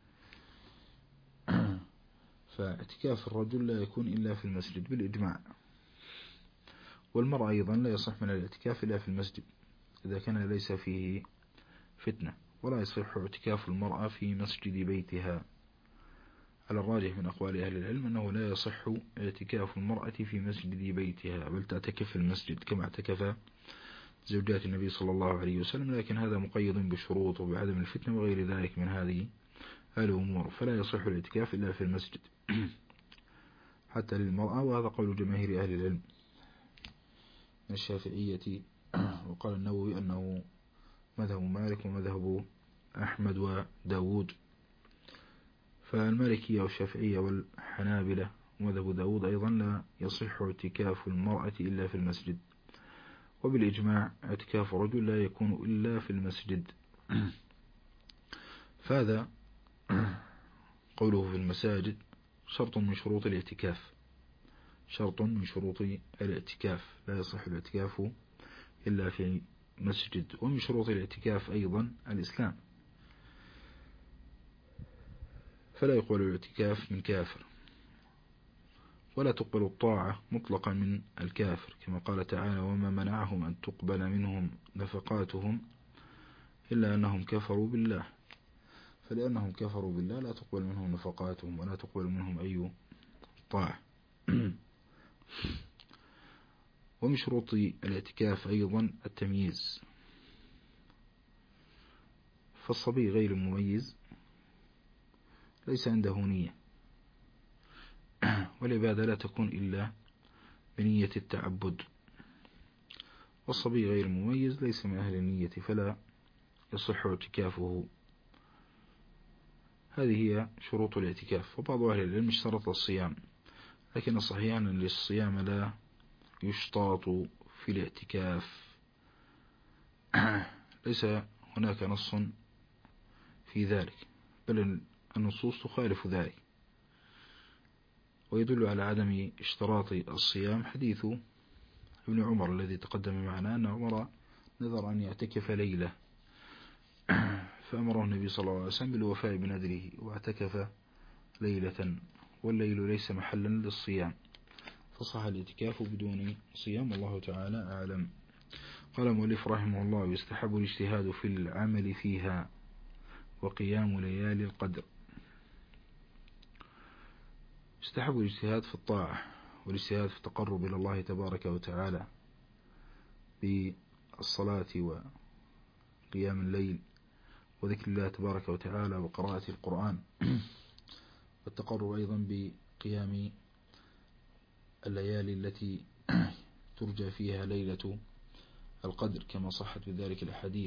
فاعتكاف الرجل لا يكون إلا في المسجد بالإجماع. والمرأة أيضا لا يصح من الاعتكاف إلا في المسجد إذا كان ليس فيه فتنة. ولا يصح اعتكاف المرأة في مسجد بيتها. على الراجح من أقوال أهل العلم أنه لا يصح اعتكاف المرأة في مسجد بيتها، بل تعتكف في المسجد كما اعتكف زوجات النبي صلى الله عليه وسلم، لكن هذا مقيد بشروط وبعدم الفتنة وغير ذلك من هذه الأمور. فلا يصح الاعتكاف إلا في المسجد حتى للمرأة، وهذا قول جماهير أهل العلم من الشافعية. وقال النووي أنه مذهب مالك ومذهب أحمد وداود. فالمالكية والشافعية والحنابلة ومذهب داود أيضا لا يصح اعتكاف المرأة إلا في المسجد. وبالإجماع اعتكاف الرجل لا يكون إلا في المسجد. فهذا قوله في المساجد شرط من شروط الاعتكاف، شرط من شروط الاعتكاف. لا يصح الاعتكاف إلا في مسجد. ومن شروط الاعتكاف أيضا الإسلام، فلا يقبل الاعتكاف من كافر، ولا تقبل الطاعة مطلقا من الكافر، كما قال تعالى: وما منعهم أن تقبل منهم نفقاتهم إلا أنهم كفروا بالله. فلأنهم كفروا بالله لا تقبل منهم نفقاتهم ولا تقبل منهم أي طاعة. ومن شروط الاعتكاف أيضا التمييز، فالصبي غير المميز ليس عنده نية، والعبادة لا تكون إلا بنية التعبد. والصبي غير المميز ليس من أهل النية، فلا يصح اعتكافه. هذه هي شروط الاعتكاف. وبعض أهل العلم اشترط الصيام، لكن الصحيح أن الصيام لا يشترط في الاعتكاف. ليس هناك نص في ذلك، بل النصوص تخالف ذلك. ويدل على عدم اشتراط الصيام حديث ابن عمر الذي تقدم معنا، أن عمر نذر أن يعتكف ليلة، فأمره النبي صلى الله عليه وسلم بالوفاء بنذره واعتكف ليلة، والليل ليس محلا للصيام، فصح الاعتكاف بدون صيام، والله تعالى أعلم. قال المؤلف رحمه الله: يستحب الاجتهاد في العمل فيها وقيام ليالي القدر. يستحب الاجتهاد في الطاعة والاجتهاد في التقرب إلى الله تبارك وتعالى بالصلاة وقيام الليل وذكر الله تبارك وتعالى وقراءة القرآن والتقرب أيضا بقيام الليالي التي ترجى فيها ليلة القدر، كما صحت بذلك الحديث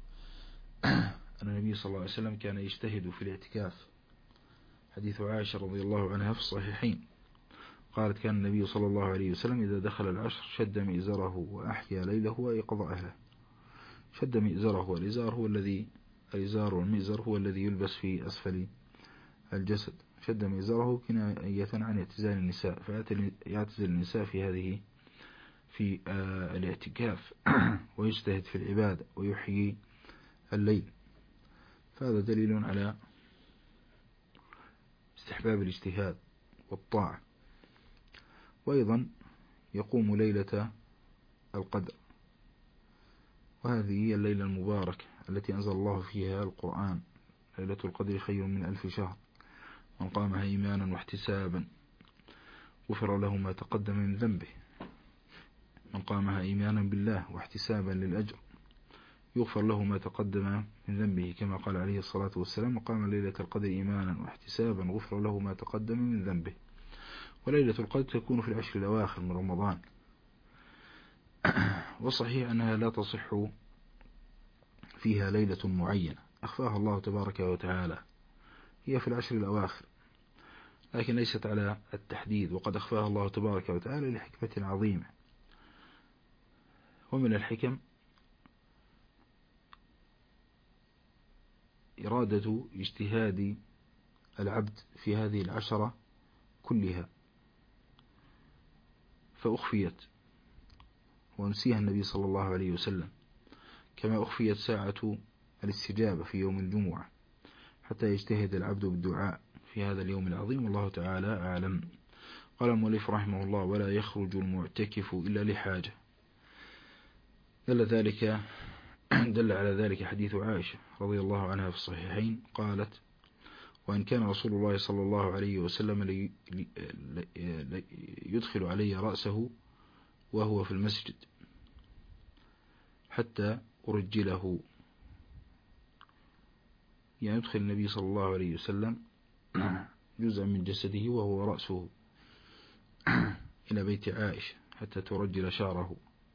أن النبي صلى الله عليه وسلم كان يجتهد في الاعتكاف. حديث عائشة رضي الله عنها في الصحيحين قالت: كان النبي صلى الله عليه وسلم إذا دخل العشر شد مئزره وأحيا ليله وأيقظ أهله. شد مئزره، والإزار هو الذي الإزار والمئزر هو الذي يلبس في أسفل الجسد. شد مئزره كناية عن اعتزال النساء، فيعتزل النساء في الاعتكاف ويجتهد في العبادة ويحيي الليل. فهذا دليل على استحباب الاجتهاد والطاعة. وأيضا يقوم ليلة القدر، وهذه هي الليلة المباركة التي أنزل الله فيها القرآن: ليلة القدر خير من 1000 شهر، من قامها إيمانا واحتسابا غفر له ما تقدم من ذنبه. من قامها إيمانا بالله واحتسابا للأجر يغفر له ما تقدم من ذنبه، كما قال عليه الصلاة والسلام: وقام ليلة القدر إيمانا واحتسابا غفر له ما تقدم من ذنبه. وليلة القدر تكون في العشر الأواخر من رمضان، وصحيح أنها لا تصح فيها ليلة معينة أخفاها الله تبارك وتعالى، هي في العشر الأواخر، لكن ليست على التحديد، وقد أخفاها الله تبارك وتعالى لحكمة عظيمة. ومن الحكم إرادة اجتهاد العبد في هذه العشرة كلها، فأخفيت ونسيها النبي صلى الله عليه وسلم، كما أخفيت ساعة الاستجابة في يوم الجمعة حتى يجتهد العبد بالدعاء في هذا اليوم العظيم، والله تعالى أعلم. قال المؤلف رحمه الله: ولا يخرج المعتكف إلا لحاجة. دل على ذلك حديث عائشة رضي الله عنها في الصحيحين قالت: وإن كان رسول الله صلى الله عليه وسلم يدخل علي رأسه وهو في المسجد حتى أرجله. يعني يدخل النبي صلى الله عليه وسلم جزءا من جسده وهو رأسه إلى بيت عائشة حتى ترجل شعره.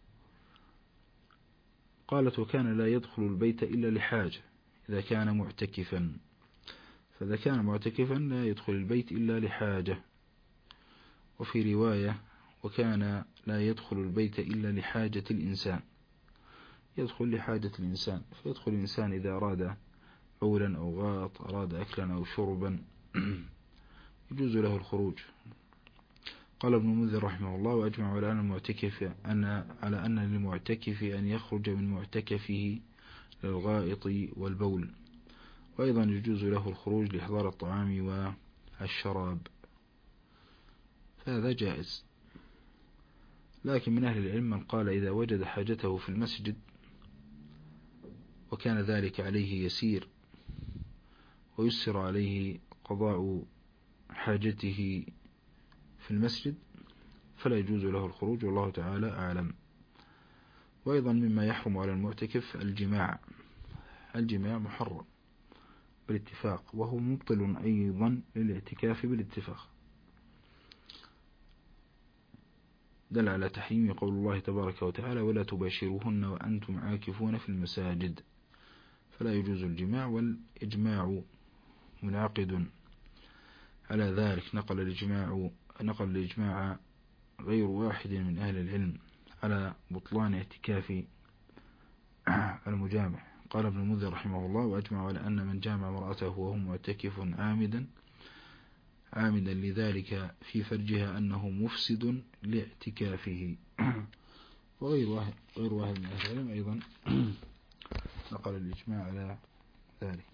قالت: وكان لا يدخل البيت إلا لحاجة إذا كان معتكفا، فإذا كان معتكفا لا يدخل البيت إلا لحاجة. وفي رواية: وكان لا يدخل البيت إلا لحاجة الإنسان. يدخل لحاجة الإنسان، فيدخل الإنسان إذا أراد بولا أو غائط، أراد أكلا أو شربا يجوز له الخروج. قال ابن المنذر رحمه الله: وأجمع على أن للمعتكف أن يخرج من معتكفه للغائط والبول، وأيضا يجوز له الخروج لإحضار الطعام والشراب، فهذا جائز. لكن من أهل العلم من قال إذا وجد حاجته في المسجد وكان ذلك عليه يسير ويسر عليه قضاء حاجته في المسجد فلا يجوز له الخروج، والله تعالى أعلم. وأيضا مما يحرم على المعتكف الجماع محرم بالاتفاق، وهو مبطل أيضا للاعتكاف بالاتفاق. دل على تحريم قول الله تبارك وتعالى: ولا تباشروهن وأنتم عاكفون في المساجد، فلا يجوز الجماع، والإجماع منعقد على ذلك. نقل الإجماع غير واحد من أهل العلم على بطلان اعتكاف المجامع. قال ابن المنذر رحمه الله: وأجمع على أن من جامع امرأته وهو معتكف عامدا لذلك في فرجها أنه مفسد لاعتكافه. وغير واحد من أهل العلم أيضا نقل الإجماع على ذلك.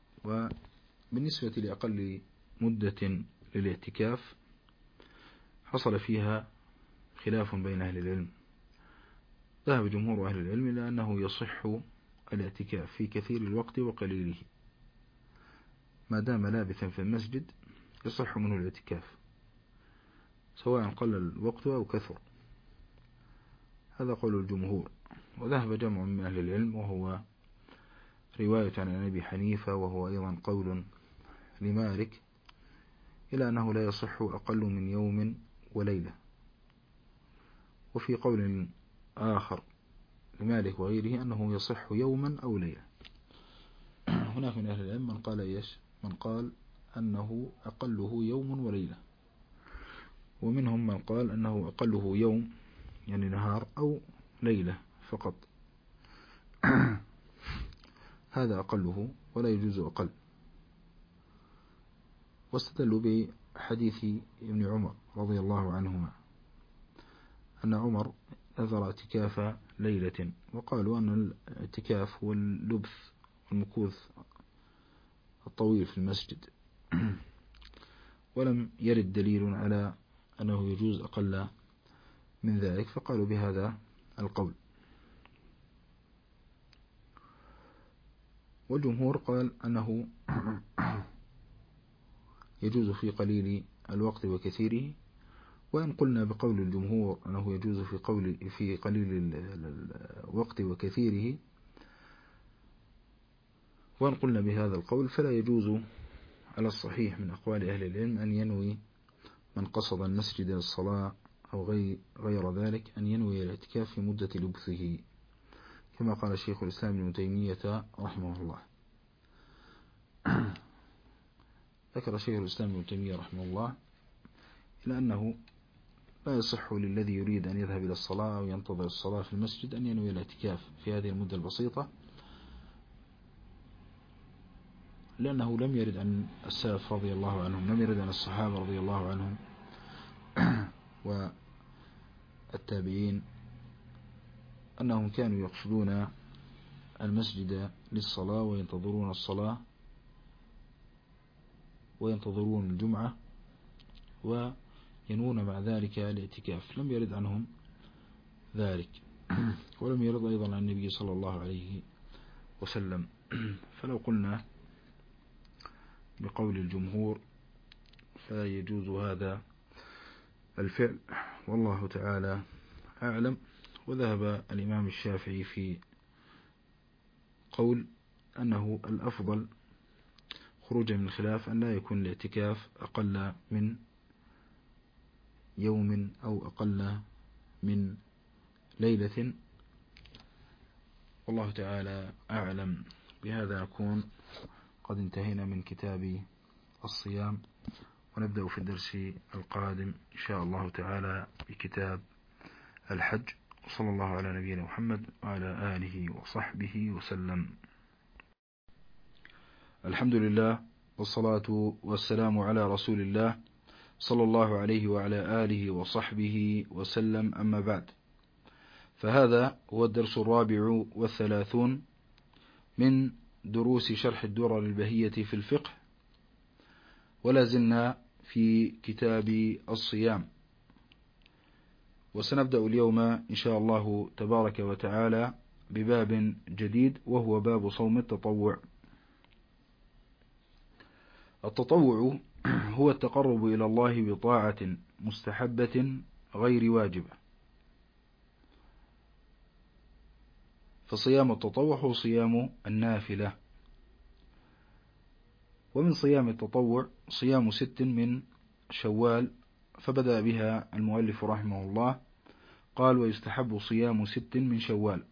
وبالنسبة لأقل مدة للاعتكاف حصل فيها خلاف بين أهل العلم. ذهب جمهور أهل العلم إلى أنه يصح الاعتكاف في كثير الوقت وقليله، ما دام لابثا في المسجد يصح منه الاعتكاف سواء قل الوقت أو كثر. هذا قول الجمهور. وذهب جمع من أهل العلم وهو رواية عن أبي حنيفة وهو أيضا قول لمالك إلى أنه لا يصح أقل من يوم وليلة. وفي قول آخر لمالك وغيره أنه يصح يوما أو ليلة. هناك من أهل العلم من قال إيش؟ من قال أنه أقله يوم وليلة، ومنهم من قال أنه أقله يوم يعني نهار أو ليلة فقط. هذا أقله ولا يجوز أقل. واستدلوا بحديث ابن عمر رضي الله عنهما أن عمر نذر اعتكاف ليلة، وقالوا أن الاعتكاف هو اللبث والمكوث الطويل في المسجد، ولم يرد دليل على أنه يجوز أقل من ذلك، فقالوا بهذا القول. والجمهور قال أنه يجوز في قليل الوقت وكثيره. وإن قلنا بقول الجمهور أنه يجوز في قليل الوقت وكثيره، وإن قلنا بهذا القول فلا يجوز على الصحيح من أقوال أهل العلم أن ينوي من قصد المسجد للصلاة أو غير ذلك أن ينوي الاعتكاف في مدة لبثه، كما قال شيخ الإسلام ابن تيمية رحمه الله. ذكر شيخ الإسلام ابن تيمية رحمه الله إلى أنه لا يصح للذي يريد أن يذهب إلى الصلاة أو ينتظر الصلاة في المسجد أن ينوي الاعتكاف في هذه المدة البسيطة، لأنه لم يرد عن السلف رضي الله عنهم، لم يرد عن الصحابة رضي الله عنهم والتابعين أنهم كانوا يقصدون المسجد للصلاة وينتظرون الصلاة وينتظرون الجمعة وينوون مع ذلك الاعتكاف. لم يرد عنهم ذلك، ولم يرد أيضا عن النبي صلى الله عليه وسلم. فلو قلنا بقول الجمهور فيجوز هذا الفعل، والله تعالى أعلم. وذهب الإمام الشافعي في قول أنه الأفضل خروجا من الخلاف أن لا يكون الاعتكاف أقل من يوم أو أقل من ليلة، والله تعالى أعلم. بهذا نكون قد انتهينا من كتاب الصيام، ونبدأ في الدرس القادم إن شاء الله تعالى بكتاب الحج. صلى الله على نبينا محمد وعلى آله وصحبه وسلم. الحمد لله والصلاة والسلام على رسول الله صلى الله عليه وعلى آله وصحبه وسلم، أما بعد، فهذا هو الدرس 34 من دروس شرح الدرر البهية في الفقه، ولا زلنا في كتاب الصيام، وسنبدأ اليوم إن شاء الله تبارك وتعالى بباب جديد، وهو باب صوم التطوع. التطوع هو التقرب إلى الله بطاعة مستحبة غير واجبة. فصيام التطوع هو صيام النافلة. ومن صيام التطوع صيام 6 من شوال، فبدأ بها المؤلف رحمه الله، قال: ويستحب صيام 6 من شوال،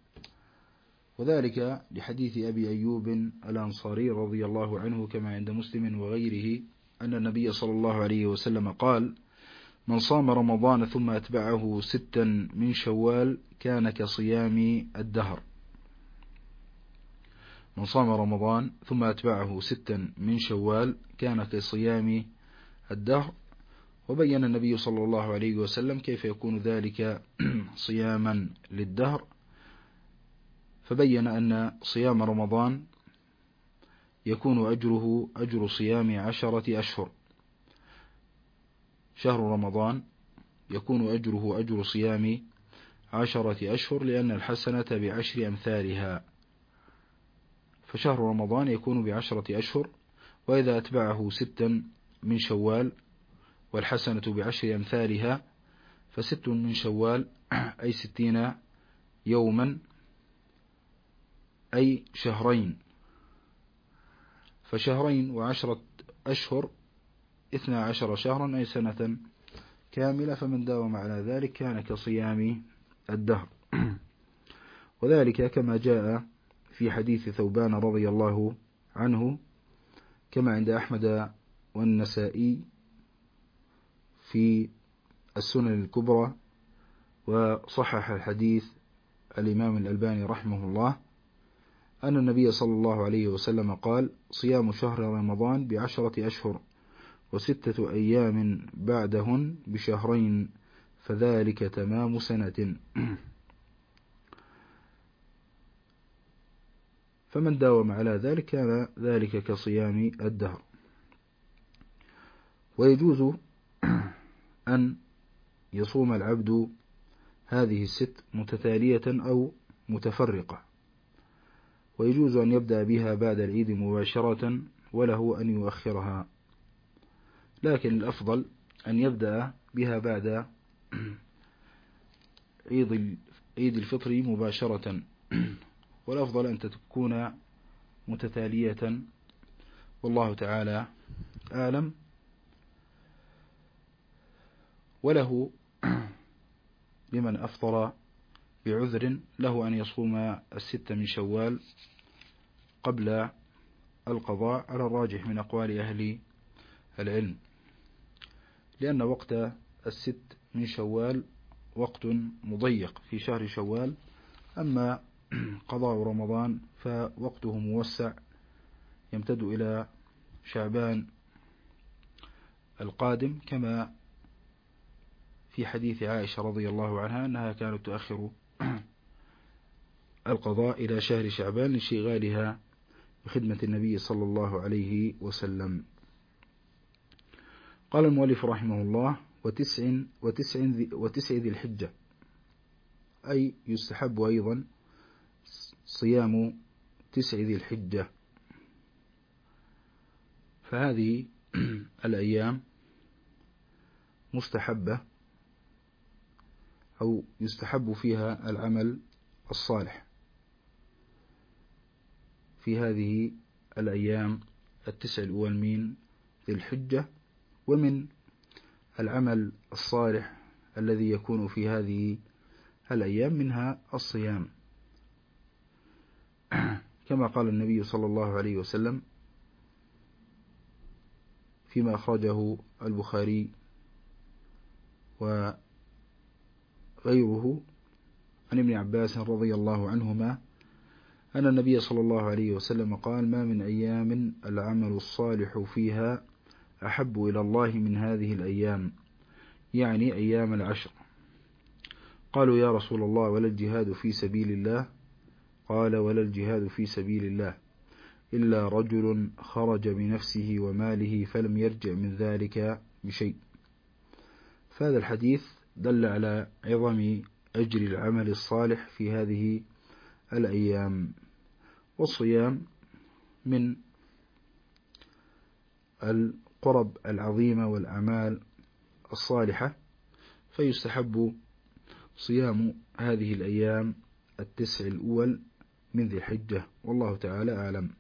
وذلك لحديث أبي أيوب الأنصاري رضي الله عنه كما عند مسلم وغيره أن النبي صلى الله عليه وسلم قال: من صام رمضان ثم أتبعه 6 من شوال كان كصيام الدهر. من صام رمضان ثم أتبعه 6 من شوال كان كصيام الدهر. وبين النبي صلى الله عليه وسلم كيف يكون ذلك صياما للدهر، فبين أن صيام رمضان يكون أجره أجر صيام 10 أشهر، شهر رمضان يكون أجره أجر صيام 10 أشهر، لأن الحسنة ب10 أمثالها، فشهر رمضان يكون ب10 أشهر. وإذا أتبعه 6 من شوال والحسنة ب10 أمثالها، ف6 من شوال أي 60 يوما، أي شهرين، فشهرين و10 أشهر 12 شهرا أي سنة كاملة، فمن داوم على ذلك كان كصيام الدهر. وذلك كما جاء في حديث ثوبان رضي الله عنه، كما عند أحمد والنسائي في السنن الكبرى، وصحح الحديث الإمام الألباني رحمه الله، أن النبي صلى الله عليه وسلم قال: صيام شهر رمضان ب10 أشهر و6 أيام بعدهن بشهرين، فذلك تمام سنة. فمن داوم على ذلك كان ذلك كصيام الدهر. ويجوز أن يصوم العبد هذه 6 متتالية أو متفرقة، ويجوز أن يبدأ بها بعد العيد مباشرة، وله أن يؤخرها، لكن الأفضل أن يبدأ بها بعد عيد الفطر مباشرة، والأفضل أن تكون متتالية، والله تعالى أعلم. وله لمن أفطر بعذر له أن يصوم 6 من شوال قبل القضاء، على الراجح من أقوال أهل العلم، لأن وقت 6 من شوال وقت مضيق في شهر شوال، أما قضاء رمضان فوقته موسع يمتد إلى شعبان القادم، كما في حديث عائشة رضي الله عنها أنها كانت تؤخر القضاء إلى شهر شعبان لانشغالها بخدمة النبي صلى الله عليه وسلم. قال المؤلف رحمه الله: وتسع ذي الحجة، أي يستحب أيضا صيام 9 ذي الحجة، فهذه الأيام مستحبة أو يستحب فيها العمل الصالح في هذه الأيام 9 الأول من ذي الحجة. ومن العمل الصالح الذي يكون في هذه الأيام منها الصيام، كما قال النبي صلى الله عليه وسلم فيما أخرجه البخاري وغيره عن ابن عباس رضي الله عنهما أن النبي صلى الله عليه وسلم قال: ما من أيام العمل الصالح فيها أحب إلى الله من هذه الأيام، يعني أيام العشر. قالوا: يا رسول الله ولا الجهاد في سبيل الله؟ قال: ولا الجهاد في سبيل الله إلا رجل خرج بنفسه وماله فلم يرجع من ذلك بشيء. فهذا الحديث دل على عظم أجر العمل الصالح في هذه الأيام. والصيام من القرب العظيمة والأعمال الصالحة، فيستحب صيام هذه الأيام 9 الأول من ذي الحجة، والله تعالى أعلم.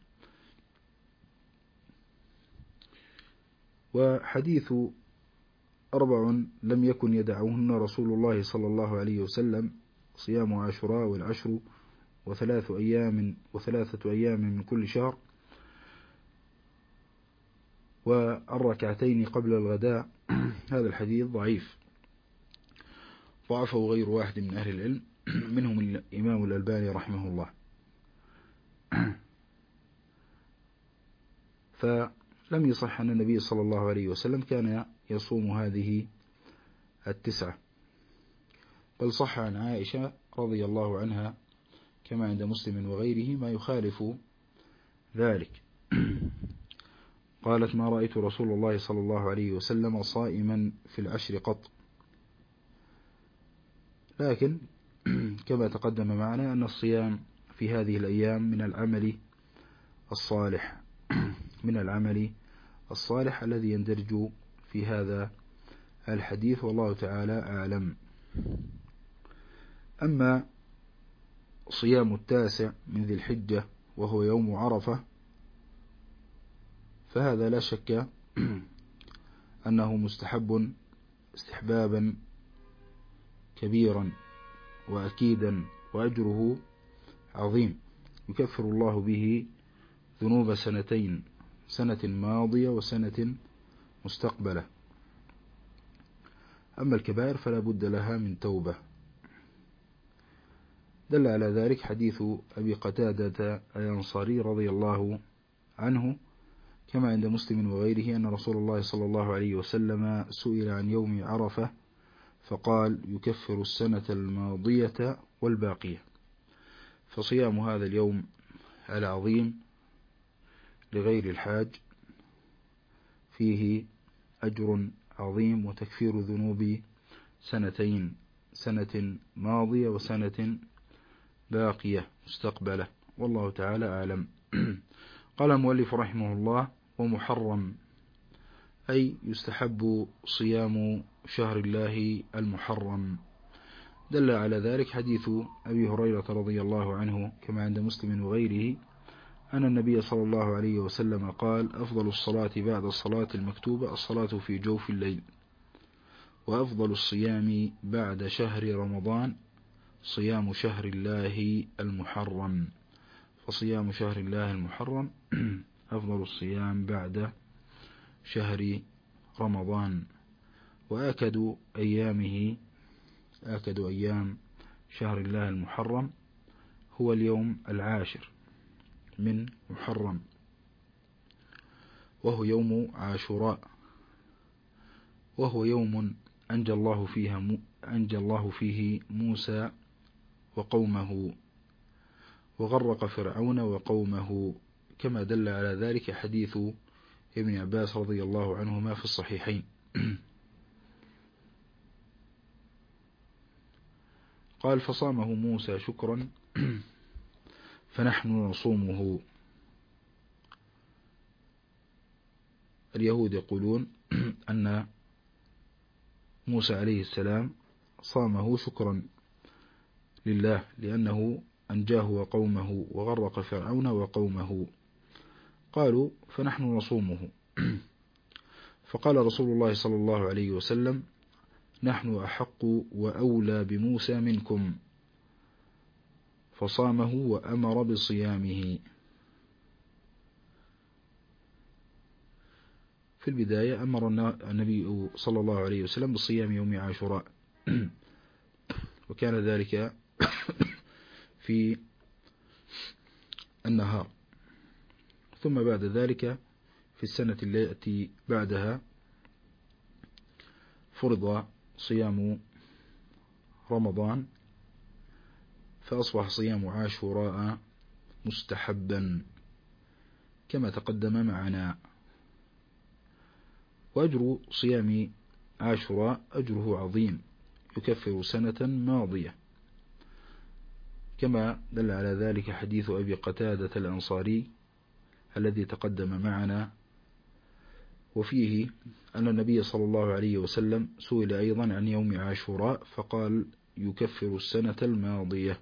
وحديث 4 لم يكن يدعوهن رسول الله صلى الله عليه وسلم: صيام عاشوراء والعشر وثلاثة أيام من كل شهر، والركعتين قبل الغداء. هذا الحديث ضعيف، ضعفه غير واحد من أهل العلم، منهم الإمام الألباني رحمه الله. فلم يصح أن النبي صلى الله عليه وسلم كان يصوم هذه 9، بل صح عن عائشة رضي الله عنها كما عند مسلم وغيره ما يخالف ذلك. قالت: ما رأيت رسول الله صلى الله عليه وسلم صائما في العشر قط. لكن كما تقدم معنا أن الصيام في هذه الأيام من العمل الصالح من العمل الصالح الذي يندرج في هذا الحديث، والله تعالى أعلم. أما صيام 9 من ذي الحجة وهو يوم عرفة، فهذا لا شك أنه مستحب استحبابا كبيرا وأكيدا، وأجره عظيم، يكفر الله به ذنوب 2 سنة ماضية وسنة مستقبلة. أما الكبائر فلا بد لها من توبة. دل على ذلك حديث أبي قتادة الأنصاري رضي الله عنه كما عند مسلم وغيره أن رسول الله صلى الله عليه وسلم سئل عن يوم عرفة فقال: يكفر السنة الماضية والباقية. فصيام هذا اليوم العظيم لغير الحاج فيه أجر عظيم وتكفير ذنوب 2 سنة ماضية وسنة باقية مستقبلة، والله تعالى أعلم. قال المؤلف رحمه الله: ومحرم، أي يستحب صيام شهر الله المحرم. دل على ذلك حديث أبي هريرة رضي الله عنه كما عند مسلم وغيره أن النبي صلى الله عليه وسلم قال: أفضل الصلاة بعد الصلاة المكتوبة الصلاة في جوف الليل، وأفضل الصيام بعد شهر رمضان صيام شهر الله المحرم. فصيام شهر الله المحرم أفضل الصيام بعد شهر رمضان. وآكد أيام شهر الله المحرم هو اليوم 10 من محرم، وهو يوم عاشوراء، وهو يوم أنجى الله فيه موسى وقومه، وغرق فرعون وقومه، كما دل على ذلك حديث ابن عباس رضي الله عنهما في الصحيحين. قال: فصامه موسى شكرا فنحن نصومه. اليهود يقولون أن موسى عليه السلام صامه شكرا لله لأنه أنجاه وقومه وغرق فرعون وقومه. قالوا: فنحن نصومه. فقال رسول الله صلى الله عليه وسلم: نحن أحق وأولى بموسى منكم، فصامه وأمر بصيامه. في البداية أمر النبي صلى الله عليه وسلم بصيام يوم عاشوراء وكان ذلك في النهار، ثم بعد ذلك في السنة التي بعدها فرض صيام رمضان، فأصبح صيام عاشوراء مستحبا كما تقدم معنا. وأجر صيام عاشوراء أجره عظيم، يكفر سنة ماضية، كما دل على ذلك حديث أبي قتادة الأنصاري الذي تقدم معنا، وفيه أن النبي صلى الله عليه وسلم سئل أيضا عن يوم عاشوراء فقال: يكفر السنة الماضية.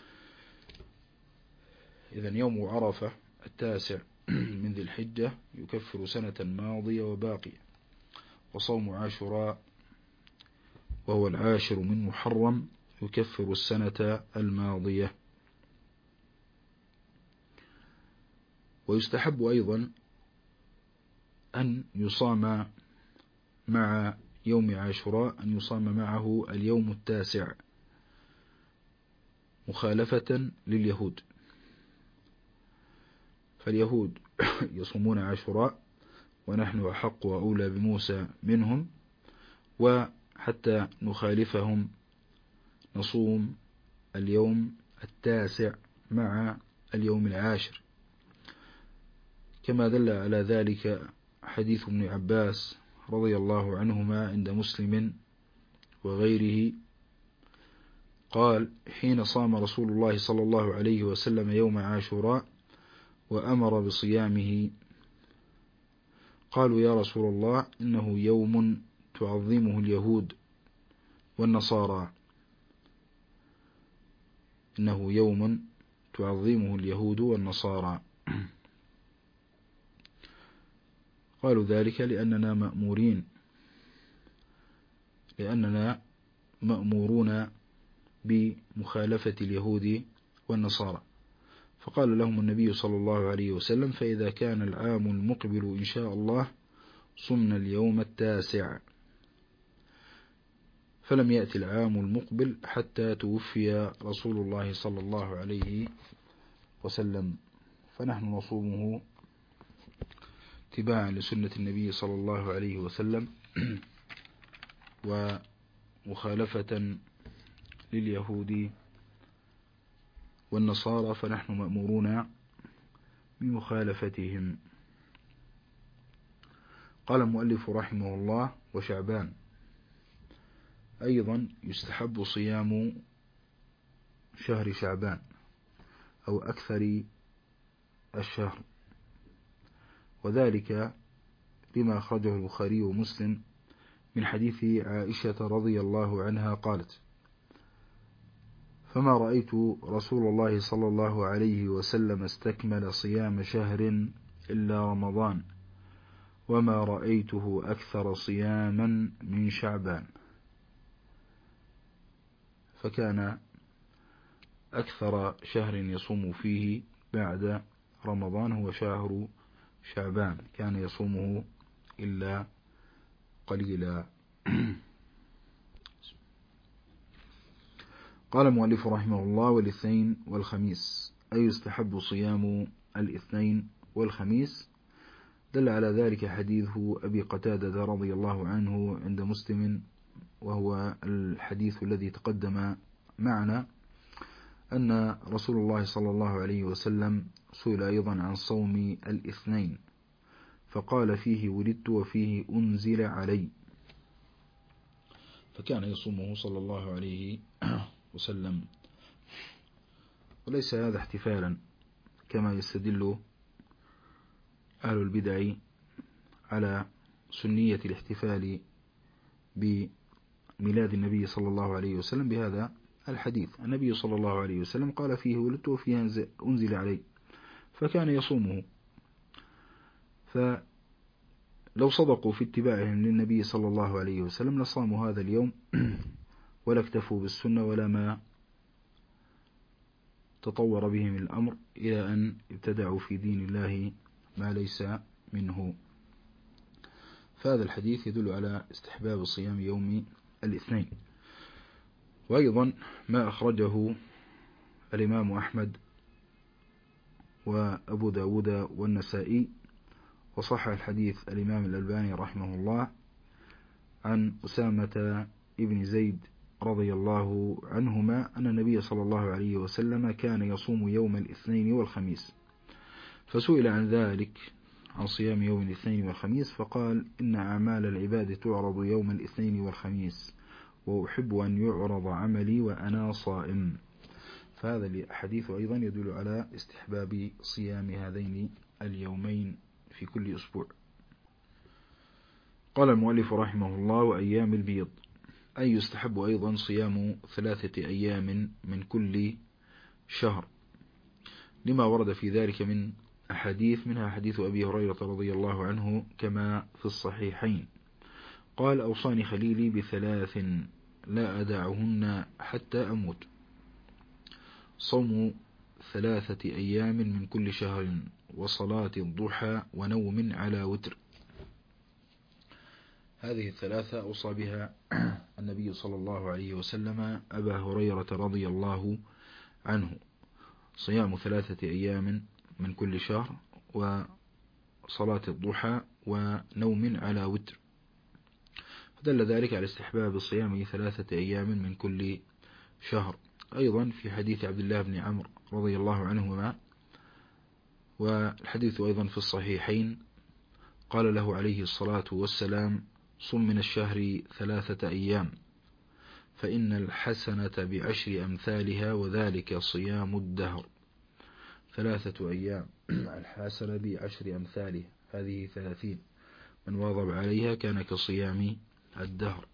إذن يوم عرفة 9 من ذي الحجة يكفر سنة ماضية وباقية، وصوم عاشوراء وهو 10 من محرم يكفر السنة الماضية. ويستحب أيضا أن يصام مع يوم عاشوراء أن يصام معه اليوم 9 مخالفة لليهود، فاليهود يصومون عاشوراء ونحن أحق وأولى بموسى منهم، وحتى نخالفهم نصوم اليوم 9 مع اليوم 10، كما دل على ذلك حديث ابن عباس رضي الله عنهما عند مسلم وغيره قال: حين صام رسول الله صلى الله عليه وسلم يوم عاشوراء وأمر بصيامه قالوا: يا رسول الله إنه يوم تعظمه اليهود والنصارى، إنه يوم تعظمه اليهود والنصارى. قالوا ذلك لأننا مأمورون بمخالفة اليهود والنصارى. فقال لهم النبي صلى الله عليه وسلم: فإذا كان العام المقبل إن شاء الله صمنا اليوم التاسع. فلم يأتي العام المقبل حتى توفي رسول الله صلى الله عليه وسلم، فنحن نصومه اتباعا لسنة النبي صلى الله عليه وسلم ومخالفة لليهود والنصارى، فنحن مأمورون بمخالفتهم. قال المؤلف رحمه الله: وشعبان أيضا يستحب صيام شهر شعبان أو أكثر الشهر، وذلك لما أخرجه البخاري ومسلم من حديث عائشة رضي الله عنها قالت: فما رأيت رسول الله صلى الله عليه وسلم استكمل صيام شهر إلا رمضان، وما رأيته أكثر صياما من شعبان. فكان أكثر شهر يصوم فيه بعد رمضان هو شهر شعبان، كان يصومه إلا قليلا. قال المؤلف رحمه الله: والاثنين والخميس أي يستحب صيام الاثنين والخميس. دل على ذلك حديث أبي قتادة رضي الله عنه عند مسلم، وهو الحديث الذي تقدم معنا، أن رسول الله صلى الله عليه وسلم سئل أيضا عن صوم الاثنين فقال: فيه ولدت وفيه أنزل علي. فكان يصومه صلى الله عليه وسلم. وليس هذا احتفالا كما يستدل أهل البدع على سنية الاحتفال بميلاد النبي صلى الله عليه وسلم بهذا الحديث. النبي صلى الله عليه وسلم قال: فيه ولدت وفيه أنزل علي، فكان يصومه. فلو صدقوا في اتباعهم للنبي صلى الله عليه وسلم لصاموا هذا اليوم ولا اكتفوا بالسنة، ولا ما تطور بهم الأمر إلى أن ابتدعوا في دين الله ما ليس منه. فهذا الحديث يدل على استحباب صيام يوم الاثنين. وأيضا ما أخرجه الإمام أحمد وأبو داود والنسائي، وصح الحديث الإمام الألباني رحمه الله، عن أسامة ابن زيد رضي الله عنهما أن النبي صلى الله عليه وسلم كان يصوم يوم الاثنين والخميس، فسئل عن ذلك، عن صيام يوم الاثنين والخميس، فقال: إن أعمال العباد تعرض يوم الاثنين والخميس، وأحب أن يعرض عملي وأنا صائم. فهذا الحديث أيضا يدل على استحباب صيام هذين اليومين في كل أسبوع. قال المؤلف رحمه الله: وأيام البيض أي يستحب أيضا صيام 3 أيام من كل شهر، لما ورد في ذلك من أحاديث، منها حديث أبي هريرة رضي الله عنه كما في الصحيحين قال: أوصاني خليلي ب3 لا أدعهن حتى أموت: صوم 3 أيام من كل شهر، وصلاة الضحى، ونوم على وتر. هذه 3 أوصى بها النبي صلى الله عليه وسلم أبا هريرة رضي الله عنه: صيام 3 أيام من كل شهر، وصلاة الضحى، ونوم على وتر. فدل ذلك على استحباب صيام 3 أيام من كل شهر. أيضا في حديث عبد الله بن عمرو رضي الله عنهما، والحديث أيضا في الصحيحين، قال له عليه الصلاة والسلام: صم من الشهر 3 أيام فإن الحسنة ب10 أمثالها وذلك صيام الدهر. 3 أيام الحسنة ب10 أمثالها، هذه 30، من واظب عليها كان كصيام الدهر.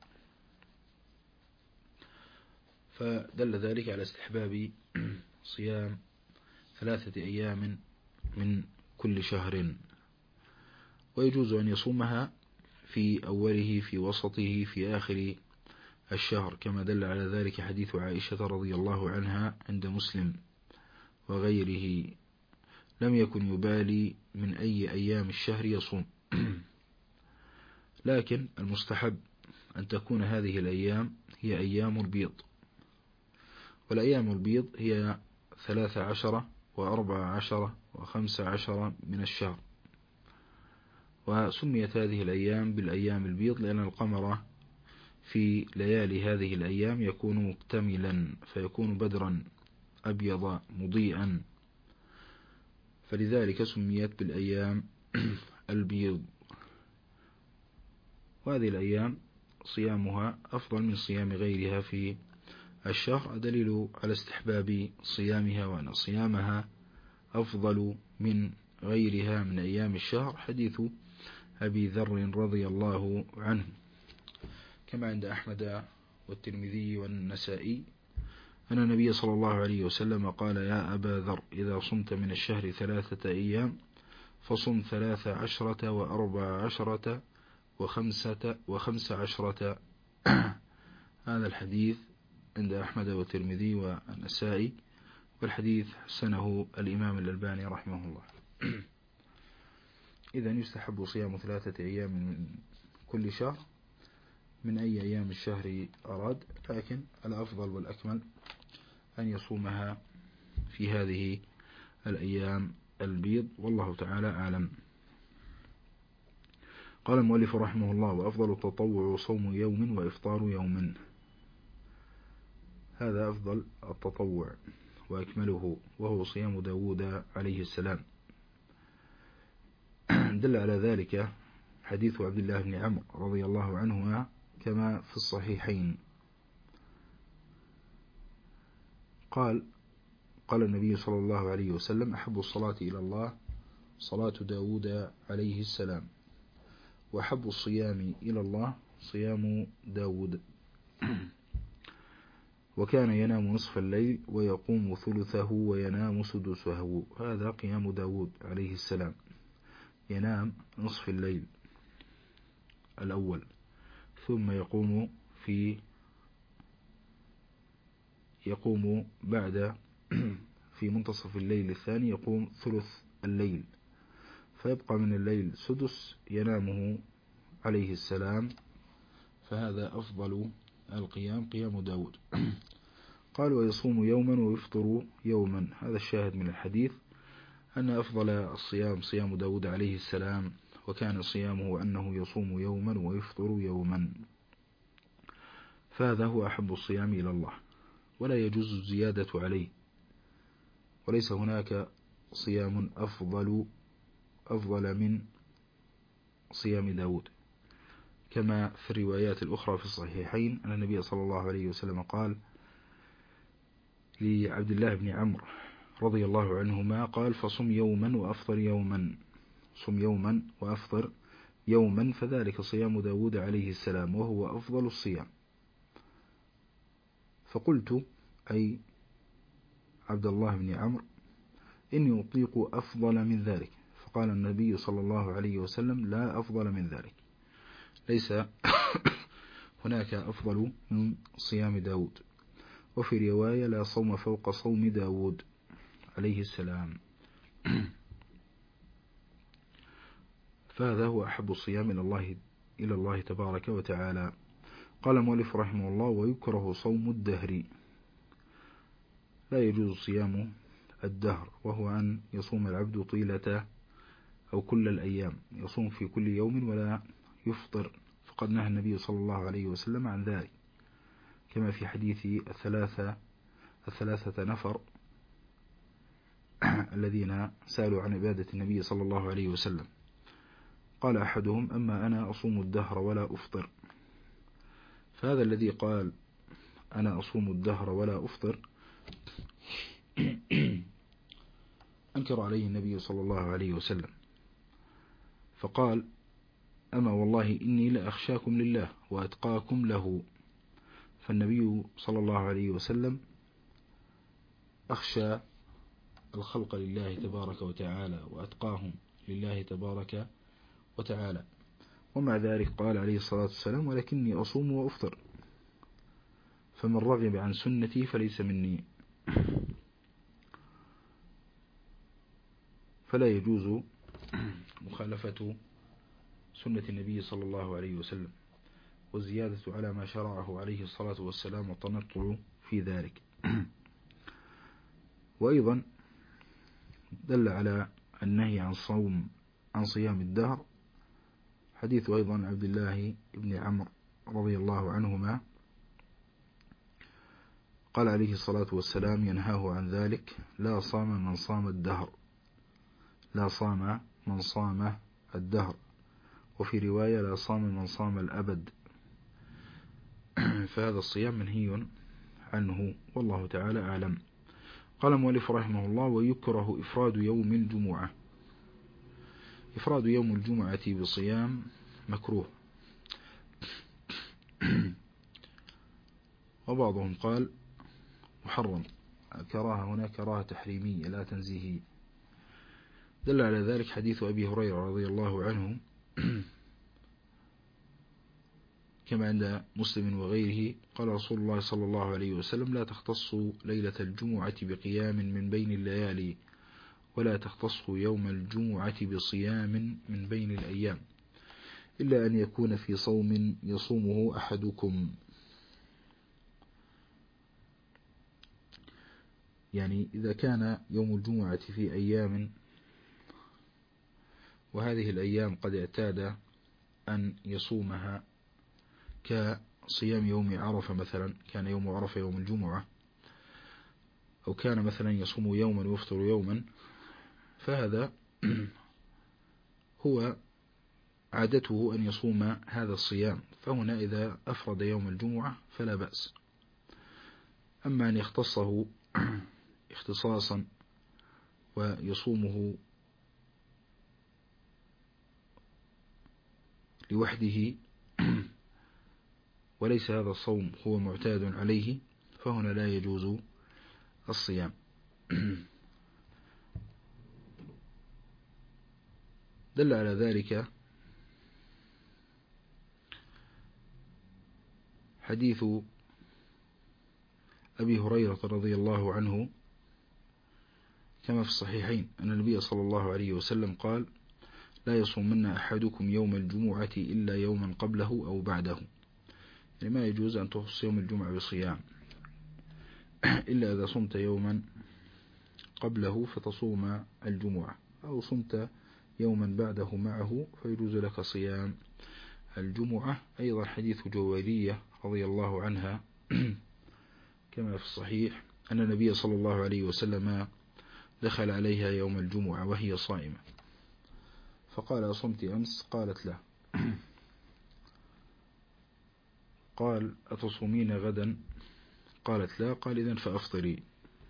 فدل ذلك على استحباب صيام 3 أيام من كل شهر، ويجوز أن يصومها في أوله، في وسطه، في آخر الشهر، كما دل على ذلك حديث عائشة رضي الله عنها عند مسلم وغيره: لم يكن يبالي من أي أيام الشهر يصوم. لكن المستحب أن تكون هذه الأيام هي أيام البيض، والأيام البيض هي 13 و14 و15 من الشهر. وسميت هذه الأيام بالأيام البيض لأن القمر في ليالي هذه الأيام يكون مكتملا، فيكون بدرا أبيض مضيئا، فلذلك سميت بالأيام البيض. وهذه الأيام صيامها أفضل من صيام غيرها في الشهر، دليل على استحباب صيامها وأن صيامها أفضل من غيرها من أيام الشهر حديث أبي ذر رضي الله عنه، كما عند أحمد والترمذي والنسائي أن النبي صلى الله عليه وسلم قال: يا أبا ذر، إذا صمت من الشهر 3 أيام فصم 13 و14 و15. هذا الحديث عند أحمد والترمذي والنسائي، والحديث حسنه الإمام الألباني رحمه الله. إذا يستحب صيام 3 أيام من كل شهر من أي أيام الشهر أراد، لكن الأفضل والأكمل أن يصومها في هذه الأيام البيض، والله تعالى أعلم. قال المؤلف رحمه الله: وأفضل التطوع صوم يوم وإفطار يوم. هذا أفضل التطوع وأكمله، وهو صيام داود عليه السلام. دل على ذلك حديث عبد الله بن عمرو رضي الله عنهما كما في الصحيحين، قال النبي صلى الله عليه وسلم: أحب الصلاة إلى الله صلاة داود عليه السلام، وأحب الصيام إلى الله صيام داود. وكان ينام نصف الليل ويقوم ثلثه وينام سدسه. هذا قيام داود عليه السلام، ينام نصف الليل الأول، ثم يقوم بعد في منتصف الليل الثاني يقوم ثلث الليل، فيبقى من الليل سدس ينامه عليه السلام. فهذا أفضل القيام قيام داود. قال: ويصوم يوما ويفطر يوما. هذا الشاهد من الحديث أن أفضل الصيام صيام داود عليه السلام، وكان صيامه أنه يصوم يوما ويفطر يوما، فهذا هو أحب الصيام إلى الله، ولا يجوز الزيادة عليه، وليس هناك صيام أفضل من صيام داود، كما في الروايات الأخرى في الصحيحين أن النبي صلى الله عليه وسلم قال لعبد الله بن عمرو رضي الله عنهما، قال: فصم يوما وأفطر يوما، صم يوما وأفطر يوما، فذلك صيام داود عليه السلام، وهو أفضل الصيام. فقلت: أي عبد الله بن عمرو، إني أطيق أفضل من ذلك. فقال النبي صلى الله عليه وسلم: لا أفضل من ذلك، ليس هناك أفضل من صيام داود. وفي رواية: لا صوم فوق صوم داود عليه السلام. فهذا هو أحب الصيام إلى الله تبارك وتعالى. قال المؤلف رحمه الله: ويكره صوم الدهر. لا يجوز صيام الدهر، وهو أن يصوم العبد طيلة أو كل الأيام، يصوم في كل يوم ولا يفطر، فقد نهى النبي صلى الله عليه وسلم عن ذلك، كما في حديث الثلاثة نفر الذين سألوا عن عبادة النبي صلى الله عليه وسلم. قال أحدهم: أما أنا أصوم الدهر ولا أفطر. فهذا الذي قال أنا أصوم الدهر ولا أفطر أنكر عليه النبي صلى الله عليه وسلم، فقال: أما والله إني لأخشاكم لله وأتقاكم له. فالنبي صلى الله عليه وسلم أخشى الخلق لله تبارك وتعالى وأتقاهم لله تبارك وتعالى، ومع ذلك قال عليه الصلاة والسلام: ولكني أصوم وأفطر، فمن رغب عن سنتي فليس مني. فلا يجوز مخالفة سنة النبي صلى الله عليه وسلم والزيادة على ما شرعه عليه الصلاة والسلام والتنطع في ذلك. وأيضا دل على النهي عن صيام الدهر حديث أيضا عبد الله بن عمرو رضي الله عنهما، قال عليه الصلاة والسلام ينهاه عن ذلك: لا صام من صام الدهر، لا صام من صام الدهر، وفي رواية: لا صام من صام الأبد. فهذا الصيام منهي عنه والله تعالى أعلم. قال المؤلف رحمه الله: ويكره إفراد يوم الجمعة. إفراد يوم الجمعة بصيام مكروه. وبعضهم قال محرم. كراهة هنا كراهة تحريمية لا تنزيهية. دل على ذلك حديث أبي هريرة رضي الله عنه كما عند مسلم وغيره، قال رسول الله صلى الله عليه وسلم: لا تختص ليلة الجمعة بقيام من بين الليالي، ولا تختص يوم الجمعة بصيام من بين الأيام، إلا أن يكون في صوم يصومه أحدكم. يعني إذا كان يوم الجمعة في أيام، وهذه الأيام قد اعتاد أن يصومها كصيام يوم عرفة مثلا، كان يوم عرفة يوم الجمعة، أو كان مثلا يصوم يوما ويفطر يوما، فهذا هو عادته أن يصوم هذا الصيام، فهنا إذا أفرد يوم الجمعة فلا بأس. أما أن يختصه اختصاصا ويصومه لوحده وليس هذا الصوم هو معتاد عليه، فهنا لا يجوز الصيام. دل على ذلك حديث أبي هريرة رضي الله عنه كما في الصحيحين أن النبي صلى الله عليه وسلم قال: لا يصومن أحدكم يوم الجمعة إلا يوما قبله أو بعده. يعني ما يجوز أن تخص يوم الجمعة بصيام إلا إذا صمت يوما قبله فتصوم الجمعة، أو صمت يوما بعده معه فيجوز لك صيام الجمعة. أيضا حديث جويرية رضي الله عنها كما في الصحيح أن النبي صلى الله عليه وسلم دخل عليها يوم الجمعة وهي صائمة، فقال: أصمت أمس؟ قالت: لا. قال: أتصومين غدا؟ قالت: لا. قال: إذن فأفطري.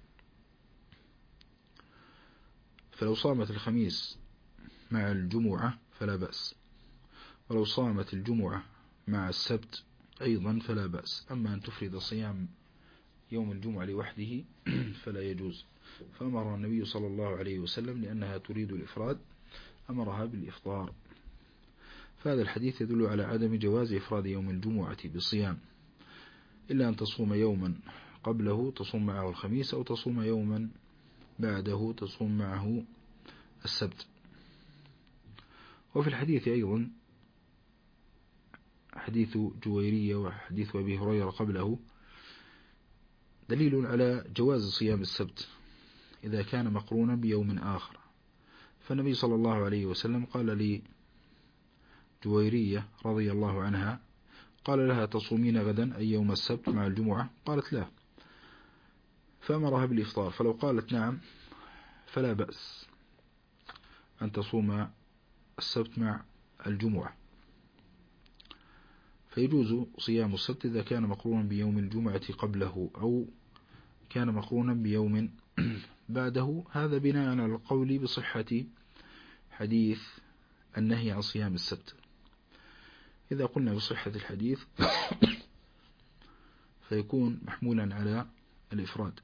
فلو صامت الخميس مع الجمعة فلا بأس، ولو صامت الجمعة مع السبت أيضا فلا بأس. أما أن تفرد صيام يوم الجمعة لوحده فلا يجوز. فأمر النبي صلى الله عليه وسلم لأنها تريد الإفراد أمرها بالإفطار. فهذا الحديث يدل على عدم جواز إفراد يوم الجمعة بصيام، إلا أن تصوم يوما قبله تصوم معه الخميس، أو تصوم يوما بعده تصوم معه السبت. وفي الحديث أيضا حديث جويرية وحديث أبي هريرة قبله دليل على جواز صيام السبت إذا كان مقرونا بيوم آخر. فالنبي صلى الله عليه وسلم قال لي جويرية رضي الله عنها، قال لها: تصومين غدا أي يوم السبت مع الجمعة؟ قالت: لا. فأمرها بالإفطار. فلو قالت نعم فلا بأس أن تصوم السبت مع الجمعة، فيجوز صيام السبت إذا كان مقرونا بيوم الجمعة قبله أو كان مقرونا بيوم بعده، هذا بناء على القول بصحة حديث النهي عن صيام السبت. إذا قلنا بصحة الحديث فيكون محمولا على الإفراد،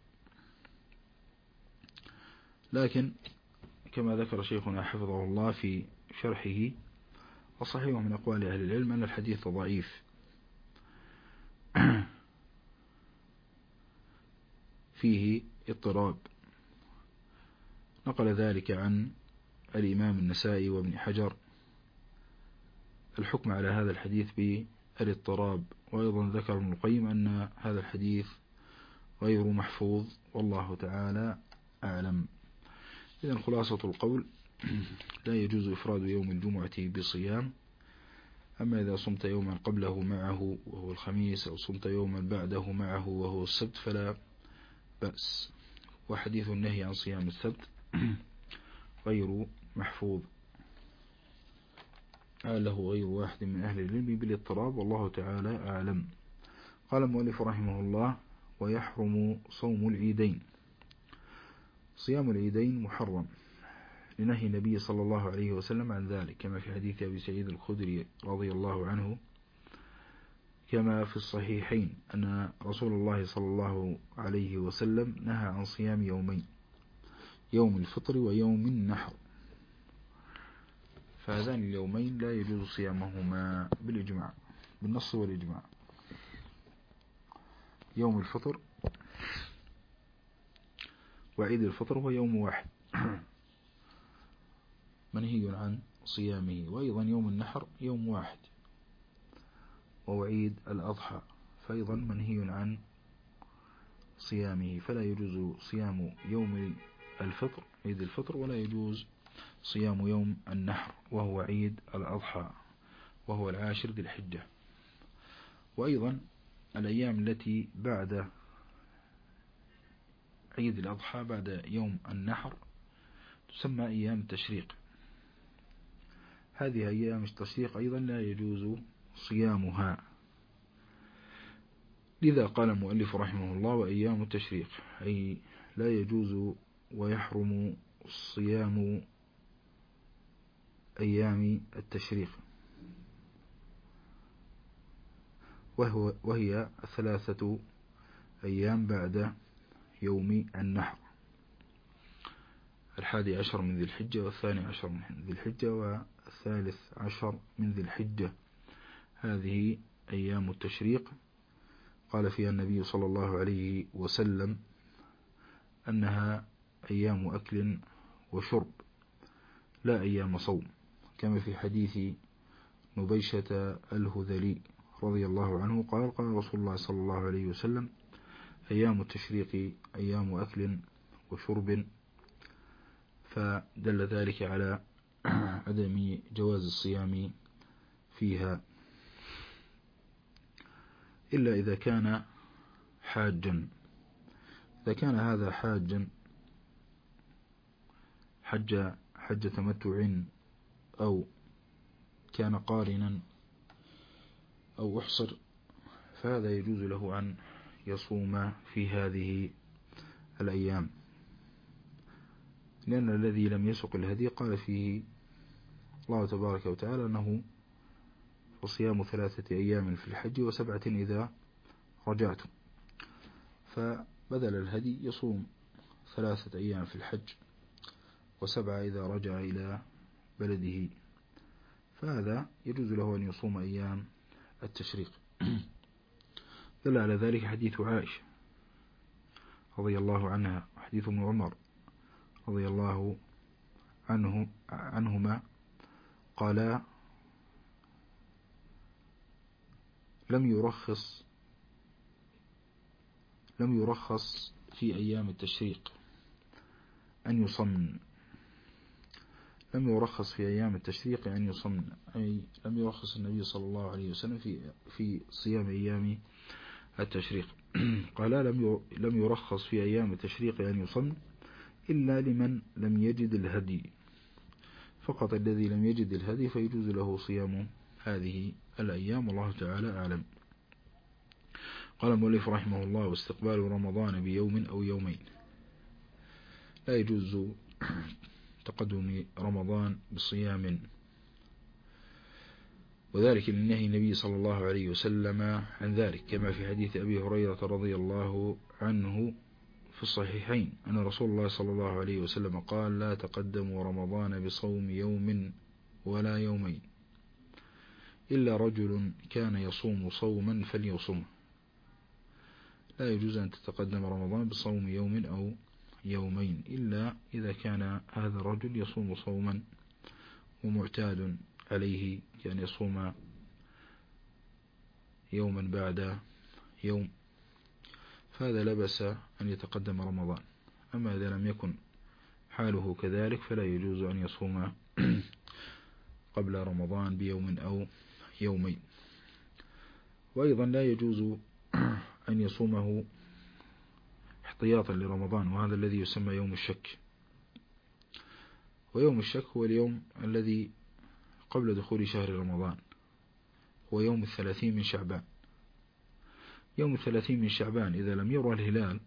لكن كما ذكر شيخنا حفظه الله في شرحه، وصحيح من أقوال أهل العلم أن الحديث ضعيف فيه اضطراب، نقل ذلك عن الإمام النسائي وابن حجر الحكم على هذا الحديث بالاضطراب، وأيضا ذكر ابن القيم أن هذا الحديث غير محفوظ، والله تعالى أعلم. إذن خلاصة القول لا يجوز إفراد يوم الجمعة بصيام، أما إذا صمت يوما قبله معه وهو الخميس أو صمت يوما بعده معه وهو السبت فلا بأس. وحديث النهي عن صيام السبت غير محفوظ، قاله غير واحد من أهل العلم بالاضطراب، والله تعالى أعلم. قال المؤلف رحمه الله: ويحرم صوم العيدين. صيام العيدين محرم لنهي النبي صلى الله عليه وسلم عن ذلك، كما في حديث أبي سعيد الخدري رضي الله عنه كما في الصحيحين أن رسول الله صلى الله عليه وسلم نهى عن صيام يومين، يوم الفطر ويوم النحر، فهذان اليومين لا يجوز صيامهما بالإجماع، بالنص والإجماع. يوم الفطر وعيد الفطر هو يوم واحد منهي عن صيامه، وأيضا يوم النحر يوم واحد، وعيد الأضحى فأيضا منهي عن صيامه، فلا يجوز صيام يوم الفطر عيد الفطر، ولا يجوز صيام يوم النحر وهو عيد الأضحى وهو 10 ذي الحجة. وأيضا الأيام التي بعد عيد الأضحى بعد يوم النحر تسمى أيام التشريق، هذه أيام التشريق أيضا لا يجوز صيامها، لذا قال المؤلف رحمه الله: وأيام التشريق، أي لا يجوز ويحرم صيام أيام التشريق، وهي 3 أيام بعد يوم النحر، 11 من ذي الحجة، 12 من ذي الحجة، 13 من ذي الحجة، هذه أيام التشريق. قال فيها النبي صلى الله عليه وسلم أنها أيام أكل وشرب لا أيام صوم، كما في حديث نبيشة الهذلي رضي الله عنه قال: قال رسول الله صلى الله عليه وسلم: أيام التشريق أيام أكل وشرب، فدل ذلك على عدم جواز الصيام فيها إلا إذا كان حاجا. إذا كان هذا حاجا حج تمتع أو كان قارنا أو أحصر، فهذا يجوز له أن يصوم في هذه الأيام، لأن الذي لم يسق الهدي قال فيه الله تبارك وتعالى أنه فصيام 3 أيام في الحج و7 إذا رجعتم، فبدل الهدي يصوم 3 أيام في الحج و7 إذا رجع إلى بلده، فهذا يجوز له أن يصوم أيام التشريق. دل على ذلك حديث عائشة رضي الله عنها وحديث ابن عمر رضي الله عنهما قال: لم يرخص في أيام التشريق أن يصمن، لم يرخص في أيام التشريق أن يصمن، أي لم يرخص النبي صلى الله عليه وسلم في صيام أيام التشريق. قال: لم يرخص في أيام التشريق أن يصمن إلا لمن لم يجد الهدي، فقط الذي لم يجد الهدي فيجوز له صيام هذه الأيام، والله تعالى أعلم. قال المؤلف رحمه الله: واستقبال رمضان بيوم أو يومين. لا يجوز تقدم رمضان بصيام، وذلك لنهي النبي صلى الله عليه وسلم عن ذلك، كما في حديث أبي هريرة رضي الله عنه في الصحيحين أن رسول الله صلى الله عليه وسلم قال: لا تقدموا رمضان بصوم يوم ولا يومين، إلا رجل كان يصوم صوما فليصومه. لا يجوز أن تتقدم رمضان بصوم يوم أو يومين إلا إذا كان هذا الرجل يصوم صوما ومعتاد عليه، كان يصوم يوما بعد يوم، فهذا لا بأس أن يتقدم رمضان. أما إذا لم يكن حاله كذلك فلا يجوز أن يصوم قبل رمضان بيوم أو يومين. وأيضا لا يجوز أن يصومه احتياطا لرمضان، وهذا الذي يسمى يوم الشك. ويوم الشك هو اليوم الذي قبل دخول شهر رمضان، هو يوم 30 من شعبان. يوم 30 من شعبان إذا لم يرى الهلال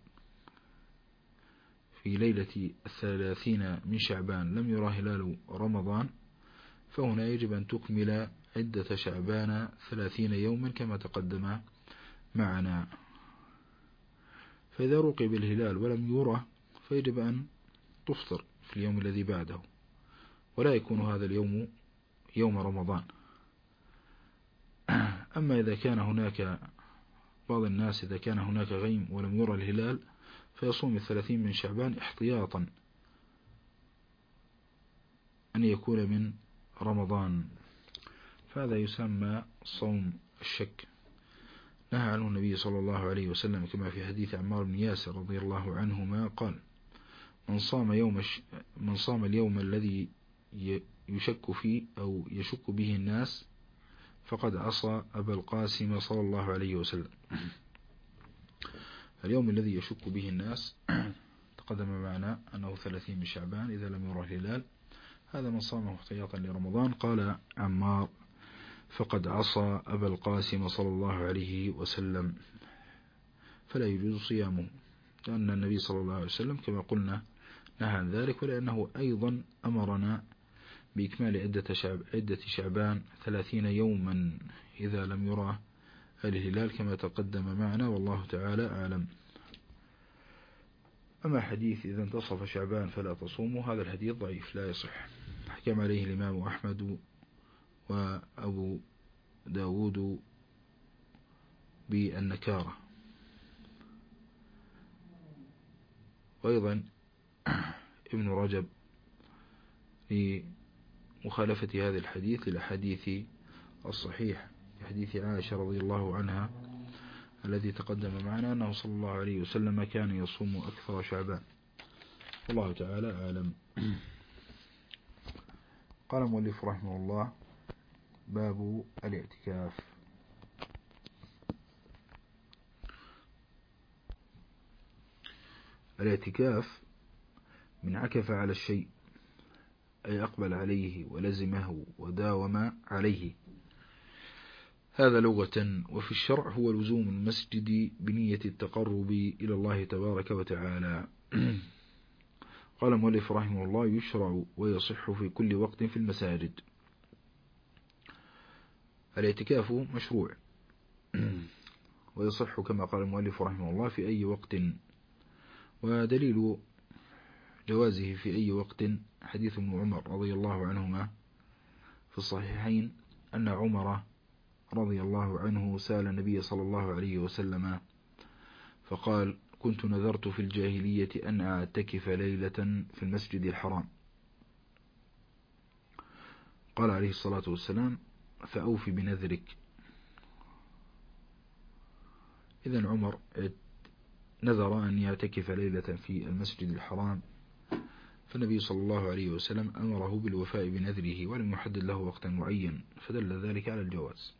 في ليلة 30 من شعبان، لم يرى هلال رمضان، فهنا يجب أن تكمل عدة شعبان 30 يوما كما تقدم معنا. فإذا رقب الهلال ولم يرى فيجب أن تفطر في اليوم الذي بعده، ولا يكون هذا اليوم يوم رمضان. أما إذا كان هناك بعض الناس إذا كان هناك غيم ولم يرى الهلال فيصوم 30 من شعبان احتياطا أن يكون من رمضان، فهذا يسمى صوم الشك. نهى عنه النبي صلى الله عليه وسلم كما في حديث عمار بن ياسر رضي الله عنهما قال: من صام اليوم الذي يشك فيه أو يشك به الناس فقد عصى أبا القاسم صلى الله عليه وسلم. اليوم الذي يشك به الناس تقدم معنا أنه 30 من شعبان إذا لم يرى الهلال، هذا من صامه احتياطا لرمضان. قال عمار: فقد عصى أبا القاسم صلى الله عليه وسلم، فلا يجوز صيامه، لأن النبي صلى الله عليه وسلم كما قلنا نهى عن ذلك، ولأنه أيضا أمرنا بإكمال عدة شعبان 30 يوما إذا لم يرى الهلال كما تقدم معنا، والله تعالى أعلم. أما حديث إذا انتصف شعبان فلا تصوموا، هذا الحديث ضعيف لا يصح، حكم عليه الإمام أحمد وأبو داود بالنكارة. وأيضا ابن رجب لمخالفة هذا الحديث للحديث الصحيح في حديث عائشة رضي الله عنها الذي تقدم معنا أنه صلى الله عليه وسلم كان يصوم أكثر شعبان، والله تعالى أعلم. قال المؤلف رحمه الله: باب الاعتكاف. الاعتكاف من عكف على الشيء، أي أقبل عليه ولزمه وداوم عليه، هذا لغة. وفي الشرع هو لزوم المسجد بنية التقرب إلى الله تبارك وتعالى. قال المؤلف رحمه الله: يشرع ويصح في كل وقت في المساجد. الاعتكاف مشروع ويصح كما قال المؤلف رحمه الله في أي وقت، ودليل جوازه في أي وقت حديث ابن عمر رضي الله عنهما في الصحيحين أن عمر رضي الله عنه سأل النبي صلى الله عليه وسلم فقال: كنت نذرت في الجاهلية أن أعتكف ليلة في المسجد الحرام. قال عليه الصلاة والسلام: فأوفي بنذرك. إذن عمر نذر أن يعتكف ليلة في المسجد الحرام، فالنبي صلى الله عليه وسلم أمره بالوفاء بنذره ولم يحدد له وقتا معين، فدل ذلك على الجواز.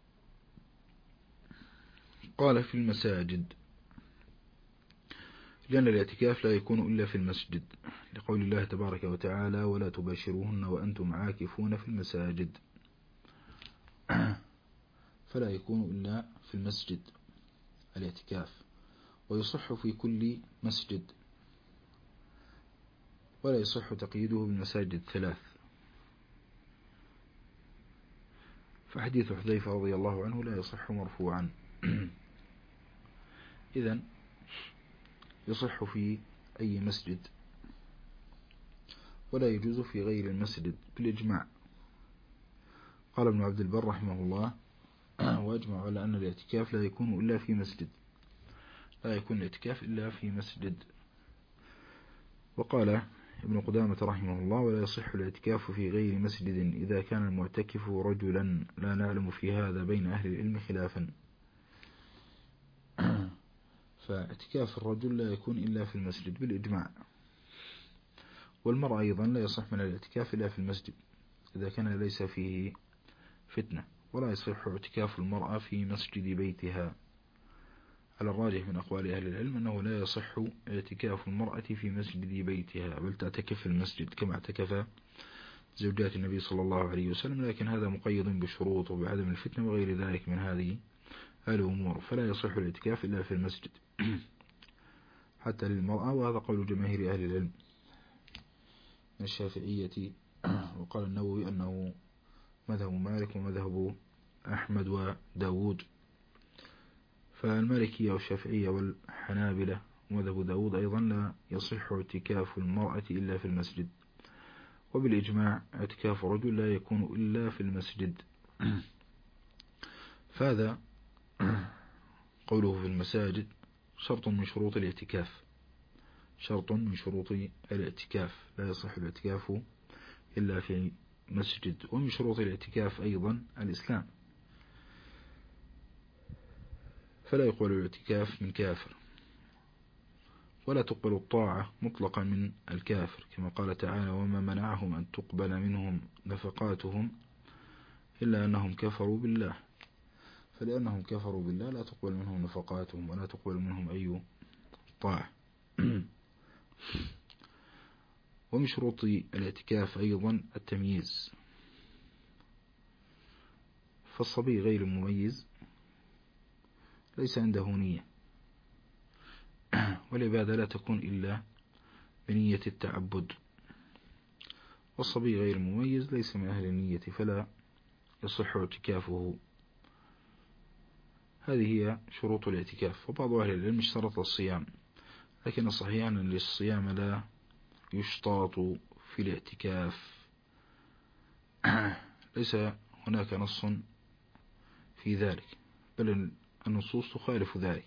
قال: في المساجد لأن الاعتكاف لا يكون إلا في المسجد، لقول الله تبارك وتعالى: ولا تباشروهن وأنتم عاكفون في المساجد. فلا يكون إلا في المسجد الاعتكاف، ويصح في كل مسجد، ولا يصح تقييده بالمساجد الثلاث. فحديث حذيفة رضي الله عنه لا يصح مرفوعا. إذن يصح في أي مسجد، ولا يجوز في غير المسجد بالإجماع. قال ابن عبد البر رحمه الله: وأجمع على أن الاعتكاف لا يكون إلا في مسجد، لا يكون الاعتكاف إلا في مسجد. وقال ابن قدامة رحمه الله: ولا يصح الاعتكاف في غير مسجد إذا كان المعتكف رجلا، لا نعلم في هذا بين أهل العلم خلافا. فاعتكاف الرجل لا يكون إلا في المسجد بالإجماع. والمرأة أيضا لا يصح من الاعتكاف إلا في المسجد إذا كان ليس فيه فتنة، ولا يصح اعتكاف المرأة في مسجد بيتها. على الراجح من أقوال أهل العلم أنه لا يصح اعتكاف المرأة في مسجد بيتها، بل تعتكف في المسجد كما اعتكف زوجات النبي صلى الله عليه وسلم، لكن هذا مقيد بشروط وبعدم الفتنة وغير ذلك من هذه الأمور. فلا يصح الاعتكاف إلا في المسجد حتى للمرأة، وهذا قول جماهير أهل العلم من الشافعية. وقال النووي أنه مذهب مالك ومذهب أحمد وداود. فالمالكية والشافعية والحنابلة ومذهب داود أيضا لا يصح اعتكاف المرأة إلا في المسجد، وبالإجماع اعتكاف الرجل لا يكون إلا في المسجد. فهذا قوله في المساجد شرط من شروط الاعتكاف، شرط من شروط الاعتكاف، لا يصح الاعتكاف إلا في مسجد. ومن شروط الاعتكاف أيضا الإسلام، فلا يقبل الاعتكاف من كافر، ولا تقبل الطاعة مطلقا من الكافر، كما قال تعالى: وما منعهم أن تقبل منهم نفقاتهم إلا أنهم كفروا بالله. فلأنهم كفروا بالله لا تقبل منهم نفقاتهم ولا تقبل منهم أي طاعة. ومن شروط الاعتكاف أيضا التمييز، فالصبي غير المميز ليس عنده نية، والعبادة لا تكون إلا بنية التعبد، والصبي غير المميز ليس من أهل النية فلا يصح اعتكافه. هذه هي شروط الاعتكاف. وبعض أهل العلم اشترط الصيام، لكن الصحيح أن الصيام لا يشترط في الاعتكاف. ليس هناك نص في ذلك، بل النصوص تخالف ذلك.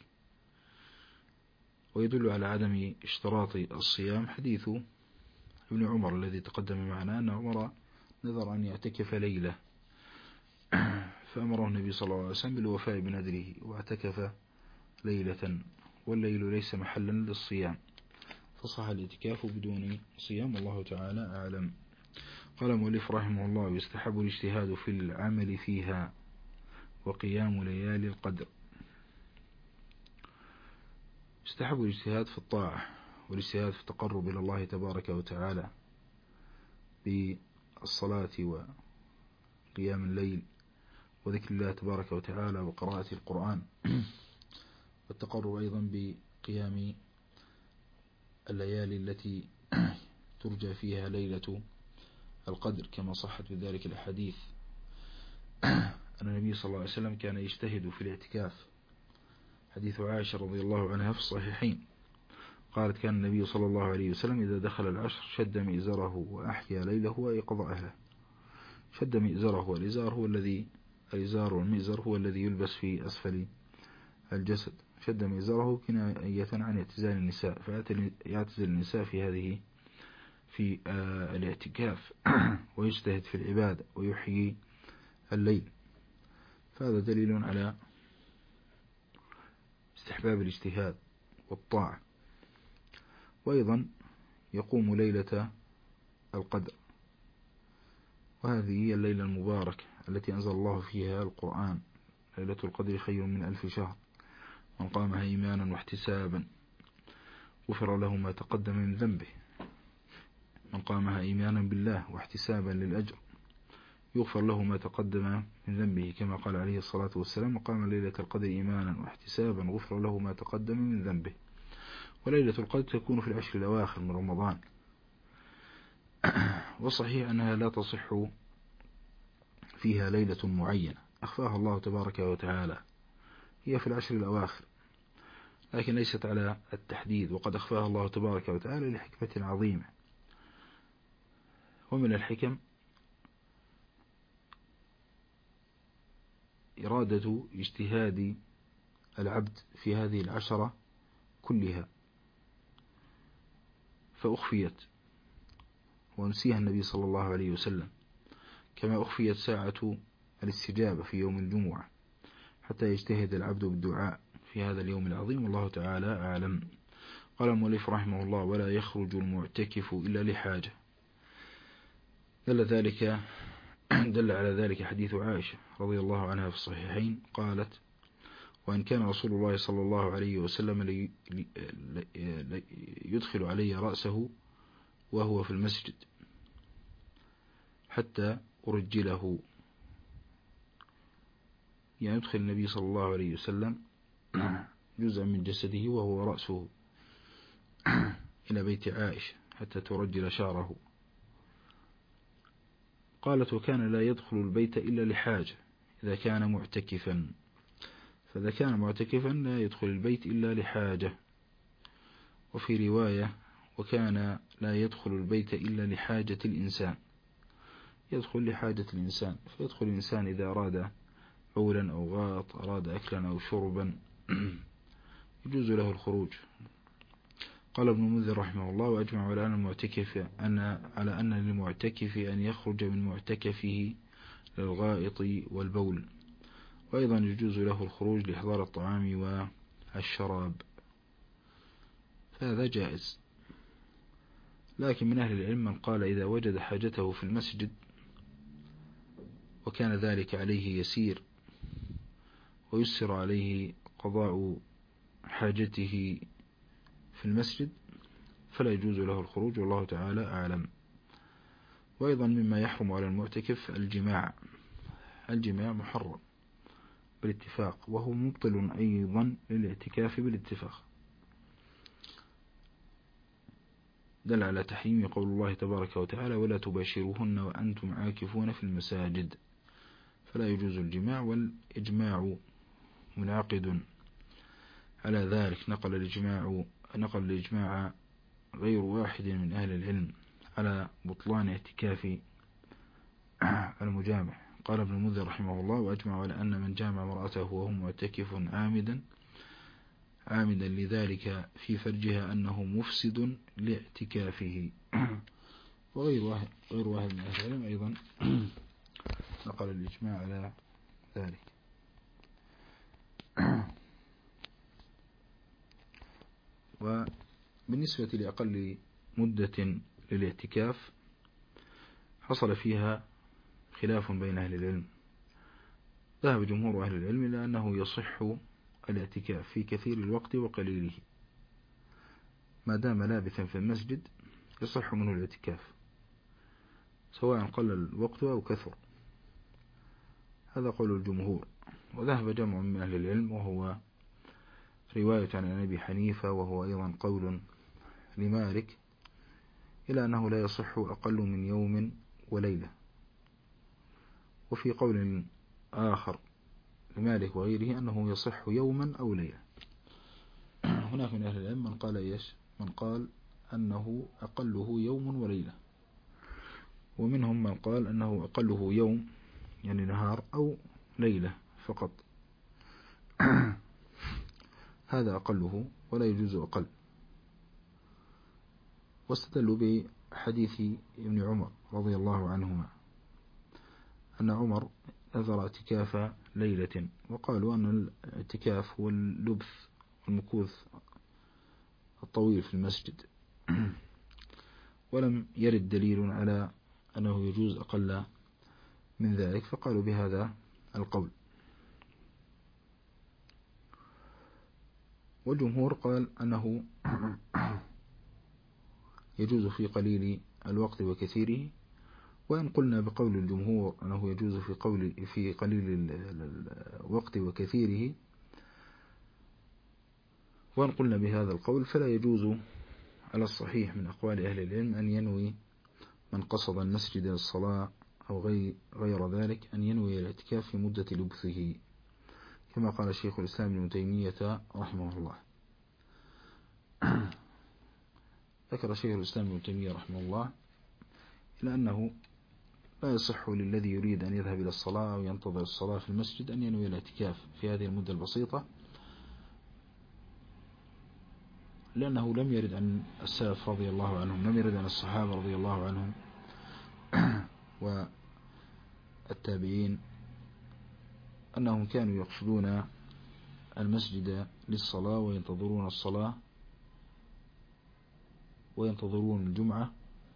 ويدل على عدم اشتراط الصيام حديث ابن عمر الذي تقدم معنا، أن عمر نذر أن يعتكف ليلة، فأمره النبي صلى الله عليه وسلم بالوفاء بنذره واعتكف ليلة، والليل ليس محلا للصيام، فصح الاعتكاف بدون صيام، والله تعالى أعلم. قال المؤلف رحمه الله: يستحب الاجتهاد في العمل فيها وقيام ليالي القدر. يستحب الاجتهاد في الطاعة والاجتهاد في التقرب إلى الله تبارك وتعالى بالصلاة وقيام الليل وذكر الله تبارك وتعالى وقراءة القرآن، والتقرب أيضا بقيام الليالي التي ترجى فيها ليلة القدر، كما صحت بذلك الحديث أن النبي صلى الله عليه وسلم كان يجتهد في الاعتكاف. حديث عائشة رضي الله عنها في الصحيحين قالت: كان النبي صلى الله عليه وسلم إذا دخل العشر شد مئزره وأحيا ليله وأيقظ أهله. شد مئزره، والإزار هو الذي الإزار والمئزر هو الذي يلبس في أسفل الجسد. شد مئزره كناية عن اعتزال النساء، فيعتزل النساء في الاعتكاف ويجتهد في العبادة ويحيي الليل. فهذا دليل على استحباب الاجتهاد والطاعة. وأيضا يقوم ليلة القدر، وهذه هي الليلة المباركة التي أنزل الله فيها القرآن: ليلة القدر خير من 1000 شهر من قامها إيمانا واحتسابا. غفر له ما تقدم من ذنبه. من قامها إيمانا بالله واحتسابا للأجر يغفر له ما تقدم من ذنبه، كما قال عليه الصلاة والسلام: وقام ليلة القدر إيمانا واحتسابا غفر له ما تقدم من ذنبه. وليلة القدر تكون في العشر الأواخر من رمضان، وصحيح أنها لا تصح فيها ليلة معينة أخفاها الله تبارك وتعالى، هي في العشر الأواخر، لكن ليست على التحديد، وقد أخفاها الله تبارك وتعالى لحكمة عظيمة. ومن الحكم إرادة اجتهاد العبد في هذه العشرة كلها، فأخفيت ونسيها النبي صلى الله عليه وسلم، كما أخفيت ساعة الاستجابة في يوم الجمعة حتى يجتهد العبد بالدعاء في هذا اليوم العظيم، والله تعالى أعلم. قال المؤلف رحمه الله: ولا يخرج المعتكف إلا لحاجة. دل على ذلك حديث عائشة رضي الله عنها في الصحيحين، قالت: وإن كان رسول الله صلى الله عليه وسلم يدخل علي رأسه وهو في المسجد حتى أرجله، يعني يدخل النبي صلى الله عليه وسلم جزءا من جسده وهو رأسه إلى بيت عائشة حتى ترجل شعره. قالت: وكان لا يدخل البيت إلا لحاجة إذا كان معتكفا، فإذا كان معتكفا لا يدخل البيت إلا لحاجة. وفي رواية: وكان لا يدخل البيت إلا لحاجة الإنسان، يدخل لحاجة الإنسان، فيدخل الإنسان إذا أراد بولا أو غاط، أراد أكلا أو شربا يجوز له الخروج. قال ابن المنذر رحمه الله: وأجمع على أن للمعتكف أن يخرج من معتكفه للغائط والبول، وأيضا يجوز له الخروج لإحضار الطعام والشراب، فهذا جائز. لكن من أهل العلم من قال إذا وجد حاجته في المسجد وكان ذلك عليه يسير ويسر عليه قضاء حاجته في المسجد فلا يجوز له الخروج، والله تعالى أعلم. وأيضا مما يحرم على المعتكف الجماع محرم بالاتفاق، وهو مبطل أيضا للاعتكاف بالاتفاق. دل على تحريم قول الله تبارك وتعالى: ولا تباشروهن وأنتم عاكفون في المساجد، فلا يجوز الجماع، والإجماع منعقد على ذلك. نقل الإجماع غير واحد من أهل العلم على بطلان اعتكاف المجامع. قال ابن المنذر رحمه الله: وأجمع على أن من جامع امرأته وهو معتكف عامدا لذلك في فرجها أنه مفسد لاعتكافه. وغير واحد من أهل العلم أيضا نقل الإجماع على ذلك. وبالنسبة لأقل مدة للاعتكاف حصل فيها خلاف بين أهل العلم. ذهب جمهور أهل العلم إلى أنه يصح الاعتكاف في كثير الوقت وقليله، ما دام لابثا في المسجد يصح منه الاعتكاف سواء قل الوقت أو كثر، هذا قول الجمهور. وذهب جمع من أهل العلم وهو رواية عن أبي حنيفة وهو أيضا قول لمالك إلى أنه لا يصح أقل من يوم وليلة. وفي قول آخر لمالك وغيره أنه يصح يوما أو ليلة. هناك من أهل العلم من قال من قال أنه أقله يوم وليلة، ومنهم من قال أنه أقله يوم يعني نهار أو ليلة فقط، هذا أقله ولا يجوز أقل. واستدلوا بحديث ابن عمر رضي الله عنهما أن عمر نذر اعتكاف ليلة، وقالوا أن الاعتكاف هو اللبث والمكوث الطويل في المسجد، ولم يرد دليل على أنه يجوز أقل من ذلك، فقالوا بهذا القول. والجمهور قال أنه يجوز في قليل الوقت وكثيره. وإن قلنا بقول الجمهور أنه يجوز في قليل الوقت وكثيره، وإن قلنا بهذا القول فلا يجوز على الصحيح من أقوال أهل العلم أن ينوي من قصد المسجد للصلاة أو غير ذلك أن ينوي الاعتكاف في مدة لبثه، كما قال شيخ الإسلام ابن تيمية رحمه الله. ذكر شيخ الإسلام ابن تيمية رحمه الله إلى أنه لا يصح للذي يريد أن يذهب إلى الصلاة أو ينتظر الصلاة في المسجد أن ينوي الاعتكاف في هذه المدة البسيطة، لأنه لم يرد عن السلف رضي الله عنهم، لم يرد عن الصحابة رضي الله عنهم والتابعين أنهم كانوا يقصدون المسجد للصلاة وينتظرون الصلاة وينتظرون الجمعة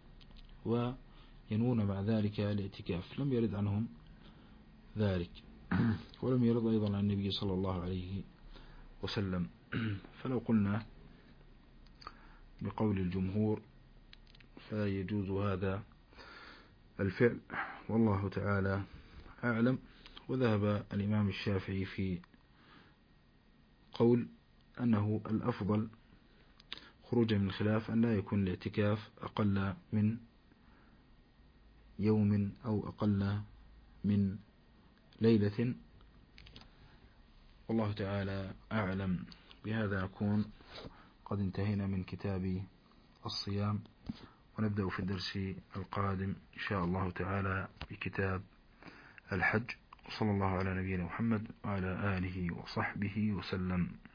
وينوون مع ذلك الاعتكاف، لم يرد عنهم ذلك. ولم يرد أيضا عن النبي صلى الله عليه وسلم. فلو قلنا بقول الجمهور فيجوز هذا الفعل، والله تعالى أعلم. وذهب الإمام الشافعي في قول أنه الأفضل خروجا من الخلاف أن لا يكون الاعتكاف أقل من يوم أو أقل من ليلة، والله تعالى أعلم. بهذا نكون قد انتهينا من كتاب الصيام، ونبدأ في الدرس القادم إن شاء الله تعالى بكتاب الحج. صلى الله على نبينا محمد وعلى آله وصحبه وسلم.